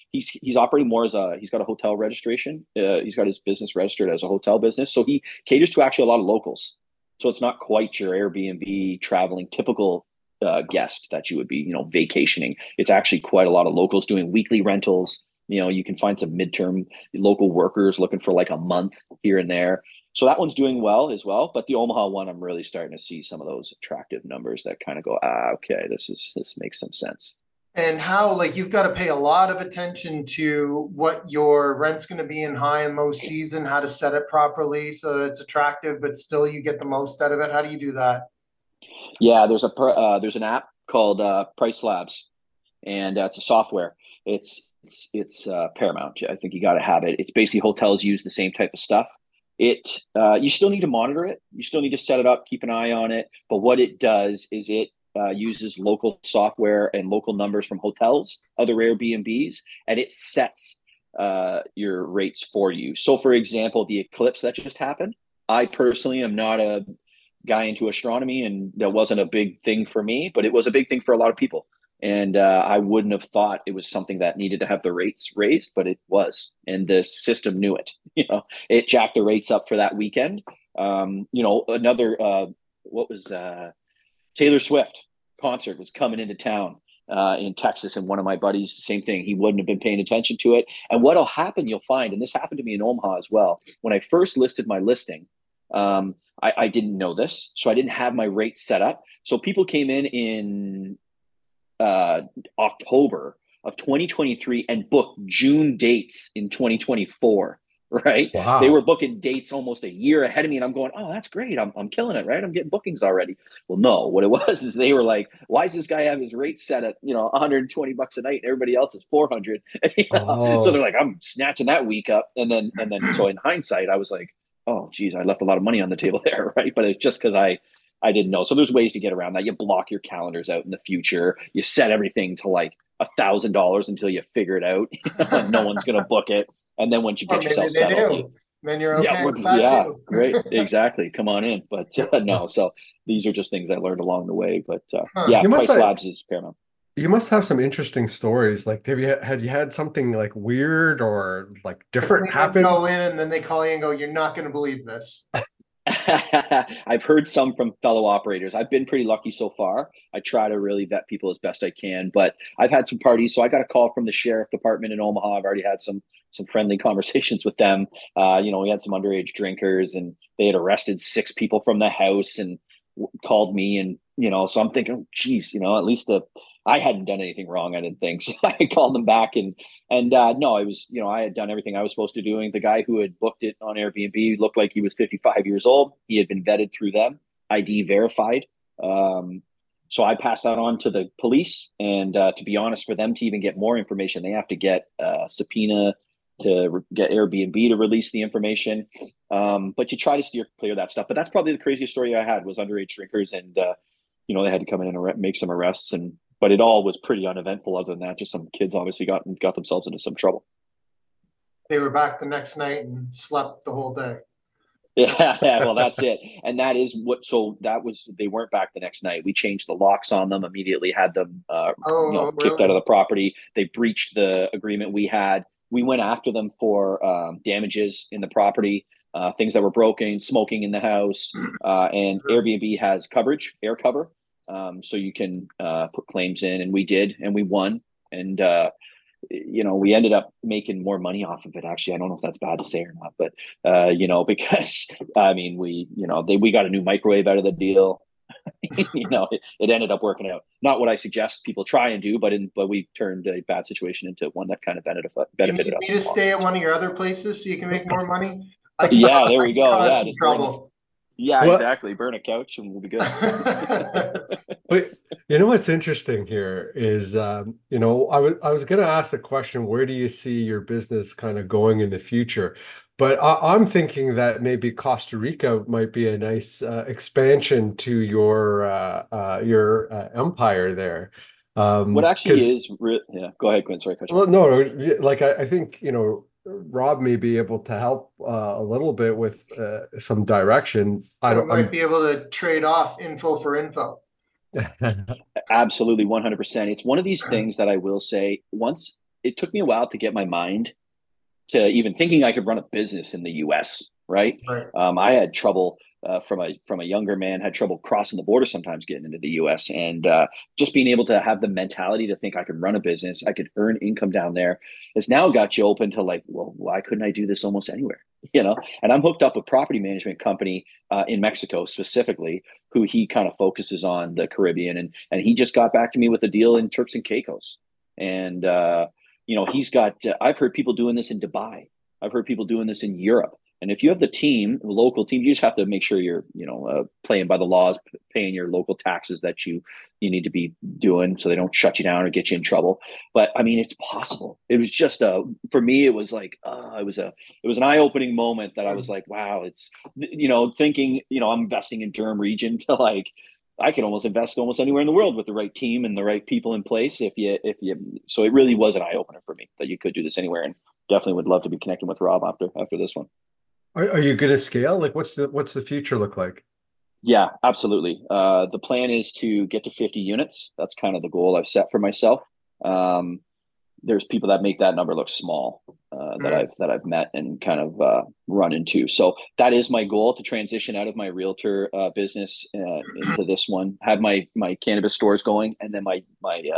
he's operating more as he's got a hotel registration. He's got his business registered as a hotel business. So he caters to actually a lot of locals. So it's not quite your Airbnb traveling typical guest that you would be, vacationing. It's actually quite a lot of locals doing weekly rentals. You can find some midterm local workers looking for like a month here and there. So that one's doing well as well. But the Omaha one, I'm really starting to see some of those attractive numbers that kind of go, okay, this makes some sense. And how, like, you've got to pay a lot of attention to what your rent's going to be in high and low season, how to set it properly so that it's attractive, but still you get the most out of it. How do you do that? Yeah, there's an app called Price Labs, and it's a software. It's Paramount. I think you got to have it. It's basically hotels use the same type of stuff. You still need to monitor it. You still need to set it up, keep an eye on it. But what it does is it uses local software and local numbers from hotels, other Airbnbs, and it sets your rates for you. So, for example, the eclipse that just happened, I personally am not a guy into astronomy, and that wasn't a big thing for me, but it was a big thing for a lot of people. And I wouldn't have thought it was something that needed to have the rates raised, but it was, and the system knew it. It jacked the rates up for that weekend. Another what was Taylor Swift concert was coming into town in Texas, and one of my buddies, the same thing. He wouldn't have been paying attention to it. And what'll happen, you'll find, and this happened to me in Omaha as well. When I first listed my listing, I didn't know this, so I didn't have my rates set up. So people came in October of 2023 and booked June dates in 2024. Right. Wow. They were booking dates almost a year ahead of me. And I'm going, oh, that's great. I'm killing it. Right. I'm getting bookings already. Well, no, what it was is they were like, why does this guy have his rate set at, $120 a night and everybody else is 400? So they're like, I'm snatching that week up. And then, so in hindsight, I was like, oh, geez, I left a lot of money on the table there. Right. But it's just because I didn't know. So there's ways to get around that. You block your calendars out in the future. You set everything to like $1,000 until you figure it out. No one's going to book it. And then once you get yourself settled, then you're okay with that too. Great. Exactly. Come on in. But no, so these are just things I learned along the way. But Price Labs is paramount. You must have some interesting stories. Like, had you had something like weird or like different happen? Go in and then they call you and go, "You're not going to believe this." I've heard some from fellow operators. I've been pretty lucky so far. I try to really vet people as best I can, but I've had some parties. So I got a call from the sheriff department in Omaha. I've already had some friendly conversations with them. We had some underage drinkers, and they had arrested 6 people from the house and called me. And, so I'm thinking, oh, geez, at least I hadn't done anything wrong, I didn't think. So I called them back and no, I was, I had done everything I was supposed to do. The guy who had booked it on Airbnb looked like he was 55 years old. He had been vetted through them, ID verified. So I passed that on to the police. And to be honest, for them to even get more information, they have to get a subpoena to get Airbnb to release the information. But you try to steer clear of that stuff. But that's probably the craziest story I had was underage drinkers. And, they had to come in and make some arrests. But it all was pretty uneventful. Other than that, just some kids obviously got themselves into some trouble. They were back the next night and slept the whole day. Yeah, well, that's it. And that is they weren't back the next night. We changed the locks on them, immediately had them kicked out of the property. They breached the agreement we had. We went after them for damages in the property, things that were broken, smoking in the house, and Airbnb has coverage, air cover. So you can put claims in, and we did, and we won. And, we ended up making more money off of it. Actually, I don't know if that's bad to say or not, but, because we got a new microwave out of the deal. It ended up working out. Not what I suggest people try and do, but we turned a bad situation into one that kind of benefited us. You need to stay at one of your other places so you can make more money. There we go. Yeah, some trouble. Exactly. Burn a couch and we'll be good. But what's interesting here is, I was going to ask the question, where do you see your business kind of going in the future? But I'm thinking that maybe Costa Rica might be a nice expansion to your empire there. What actually is, go ahead, Quinn. Sorry. Well, no, like I think, Rob may be able to help a little bit with some direction. Might be able to trade off info for info. Absolutely, 100%. It's one of these things that I will say, once it took me a while to get my mind to even thinking I could run a business in the US, right? Right. I had trouble from a younger man, had trouble crossing the border sometimes getting into the US, and just being able to have the mentality to think I could run a business, I could earn income down there, has now got you open to like, well, why couldn't I do this almost anywhere? You know, and I'm hooked up a property management company in Mexico specifically, who he kind of focuses on the Caribbean, and he just got back to me with a deal in Turks and Caicos, and you know, he's got. I've heard people doing this in Dubai. I've heard people doing this in Europe. And if you have the team, the local team, you just have to make sure you're, you know, playing by the laws, paying your local taxes that you need to be doing, so they don't shut you down or get you in trouble. But I mean, it's possible. It was just for me, it was like, it was an eye-opening moment that I was like, wow, it's, you know, thinking, you know, I'm investing in Durham region to like, I can almost invest almost anywhere in the world with the right team and the right people in place. So it really was an eye opener for me that you could do this anywhere, and definitely would love to be connecting with Rob after this one. Are you going to scale? Like, what's the future look like? Yeah, absolutely. The plan is to get to 50 units. That's kind of the goal I've set for myself. There's people that make that number look small that I've met and kind of run into. So that is my goal, to transition out of my realtor business into this one. Have my cannabis stores going, and then my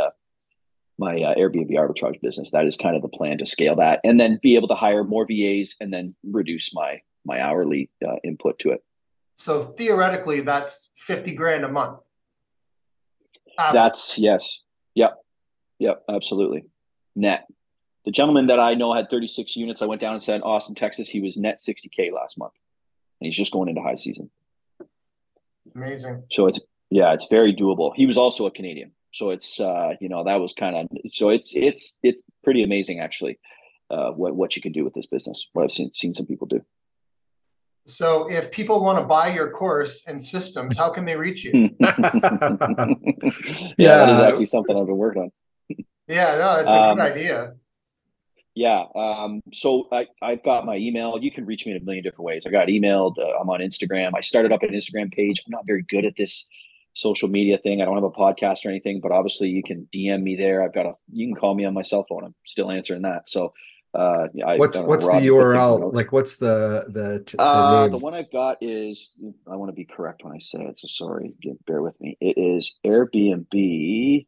Airbnb arbitrage business. That is kind of the plan, to scale that, and then be able to hire more VAs and then reduce my hourly input to it. So theoretically, that's 50 grand a month. That's yes. Yep, absolutely. Net. The gentleman that I know had 36 units. I went down and said, Austin, Texas. He was net 60K last month, and he's just going into high season. Amazing. So it's very doable. He was also a Canadian, so it's you know, that was kind of, so it's pretty amazing actually, what you can do with this business. What I've seen some people do. So if people want to buy your course and systems, how can they reach you? Yeah, that is actually something I've been working on. Yeah, no, it's a good idea. Yeah. So I've got my email. You can reach me in a million different ways. I got emailed. I'm on Instagram. I started up an Instagram page. I'm not very good at this social media thing. I don't have a podcast or anything, but obviously you can DM me there. You can call me on my cell phone. I'm still answering that. So what's the URL? Like, what's the name? The one I've got is, I want to be correct when I say it, so sorry, bear with me. It is Airbnb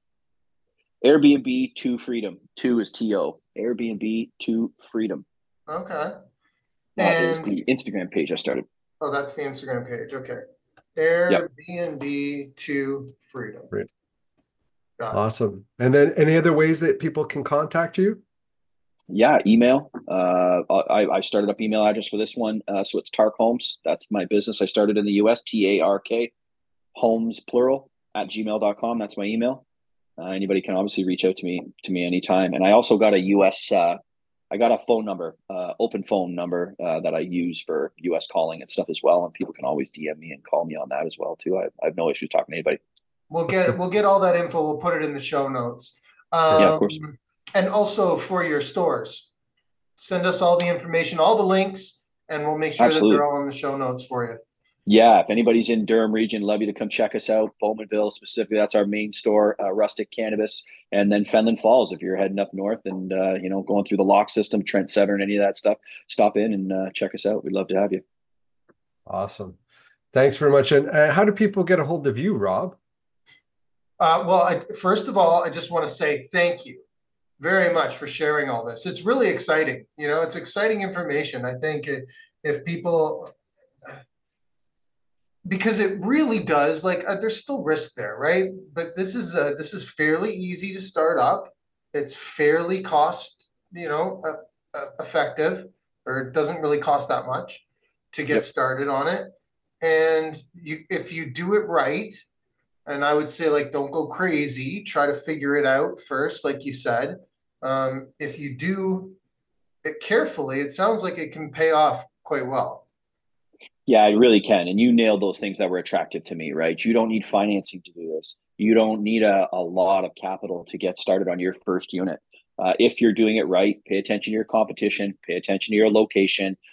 to Freedom. 2 is TO. Airbnb to Freedom. Okay. That is the Instagram page I started. Oh, that's the Instagram page. Okay. Airbnb to Freedom. Great. Awesome. And then any other ways that people can contact you? Yeah, email. I started up email address for this one. So it's Tark Homes. That's my business. I started in the US, TARK, homes plural @gmail.com. That's my email. Anybody can obviously reach out to me anytime. And I also got a US, I got a phone number, open phone number that I use for US calling and stuff as well. And people can always DM me and call me on that as well too. I have no issue talking to anybody. We'll get all that info. We'll put it in the show notes. Yeah, of course. And also for your stores, send us all the information, all the links, and we'll make sure that they're all in the show notes for you. Yeah, if anybody's in Durham region, love you to come check us out. Bowmanville specifically, that's our main store. Rustic Cannabis, and then Fenelon Falls. If you're heading up north and you know, going through the lock system, Trent Severn, any of that stuff, stop in and check us out. We'd love to have you. Awesome, thanks very much. And how do people get a hold of you, Rob? First of all, I just want to say thank you very much for sharing all this. It's really exciting. You know, it's exciting information. I think if people, because it really does, like, there's still risk there, right? But this is fairly easy to start up. It's fairly cost, effective, or it doesn't really cost that much to get started on it. And if you do it right, and I would say, like, don't go crazy, try to figure it out first, like you said. If you do it carefully, it sounds like it can pay off quite well. Yeah, it really can. And you nailed those things that were attractive to me, right? You don't need financing to do this. You don't need a lot of capital to get started on your first unit. If you're doing it right, pay attention to your competition, pay attention to your location,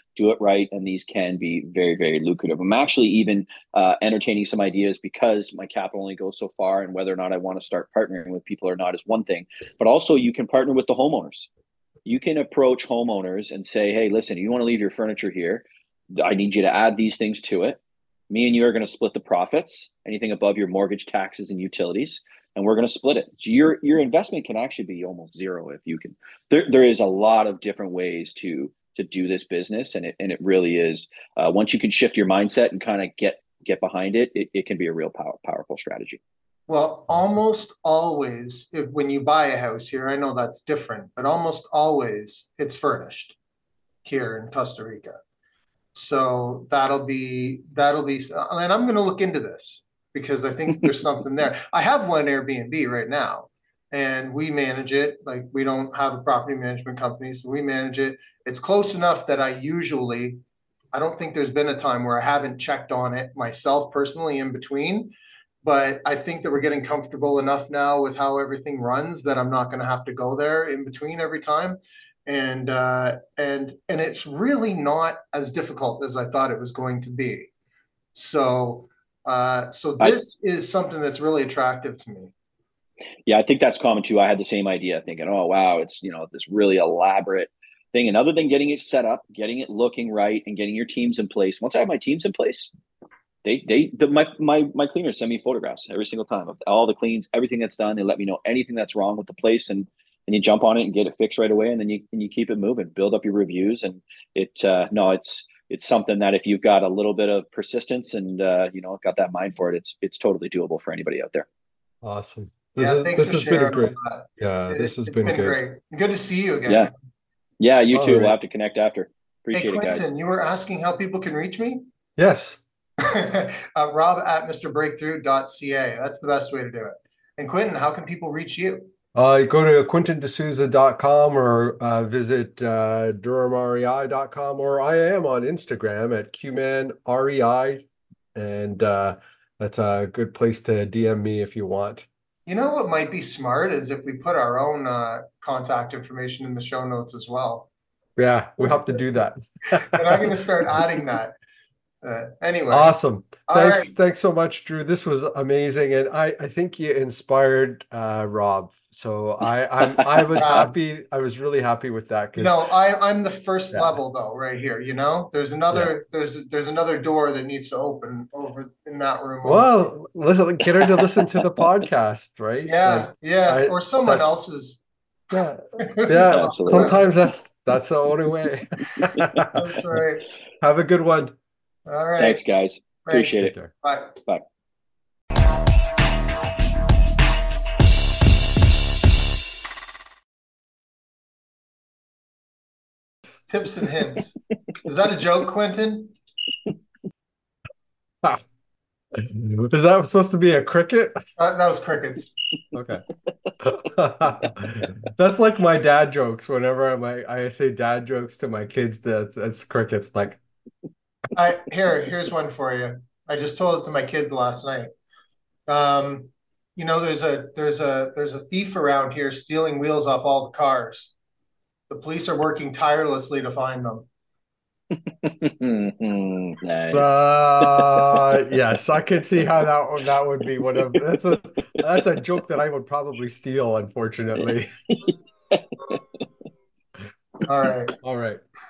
do it right, and these can be very, very lucrative. I'm actually even entertaining some ideas, because my capital only goes so far, and whether or not I want to start partnering with people or not is one thing, but also you can partner with the homeowners. You can approach homeowners and say, hey, listen, you want to leave your furniture here, I need you to add these things to it. Me and you are going to split the profits, anything above your mortgage, taxes, and utilities, and we're going to split it. So your investment can actually be almost zero if you can. There is a lot of different ways to do this business, and it really is. Once you can shift your mindset and kind of get behind it, it can be a real powerful strategy. Well, almost always, when you buy a house here, I know that's different, but almost always it's furnished here in Costa Rica. So that'll be, and I'm going to look into this because I think there's something there. I have one Airbnb right now, and we manage it. Like, we don't have a property management company, so we manage it. It's close enough that I don't think there's been a time where I haven't checked on it myself personally in between. But I think that we're getting comfortable enough now with how everything runs that I'm not going to have to go there in between every time. And it's really not as difficult as I thought it was going to be. So this is something that's really attractive to me. Yeah, I think that's common too. I had the same idea, thinking, oh wow, it's this really elaborate thing. And other than getting it set up, getting it looking right, and getting your teams in place. Once I have my teams in place, my cleaners send me photographs every single time of all the cleans, everything that's done. They let me know anything that's wrong with the place, and you jump on it and get it fixed right away, and then you keep it moving, build up your reviews, and it's something that if you've got a little bit of persistence and got that mind for it, it's totally doable for anybody out there. Awesome. Thanks for sharing. Great. Yeah, this has been great. Good to see you again. Yeah, you too. Right. We'll have to connect after. Appreciate it, guys. Quentin, you were asking how people can reach me? Yes. Rob at MrBreakthrough.ca. That's the best way to do it. And Quentin, how can people reach you? You go to QuentinDeSouza.com or visit DurhamREI.com, or I am on Instagram at QmanREI, and that's a good place to DM me if you want. You know what might be smart is if we put our own contact information in the show notes as well. Yeah, we'll have to do that. And I'm going to start adding that. Anyway. Awesome. Thanks so much, Drew. This was amazing. And I think you inspired Rob. So I was happy. I was really happy with that. I'm the first level though, right here. There's another there's another door that needs to open over in that room. Well, listen, get her to listen to the podcast, right? Or someone else's. Yeah. Sometimes that's the only way. That's right. Have a good one. All right. Thanks, guys. Appreciate it. Bye. Bye. Tips and hints. Is that a joke, Quentin? Is that supposed to be a cricket? That was crickets. Okay. That's like my dad jokes. Whenever I say dad jokes to my kids, that's crickets. Like, here's one for you. I just told it to my kids last night. There's a thief around here stealing wheels off all the cars. The police are working tirelessly to find them. Nice. Yes, I can see how that would be one of that's a joke that I would probably steal, unfortunately. All right. All right.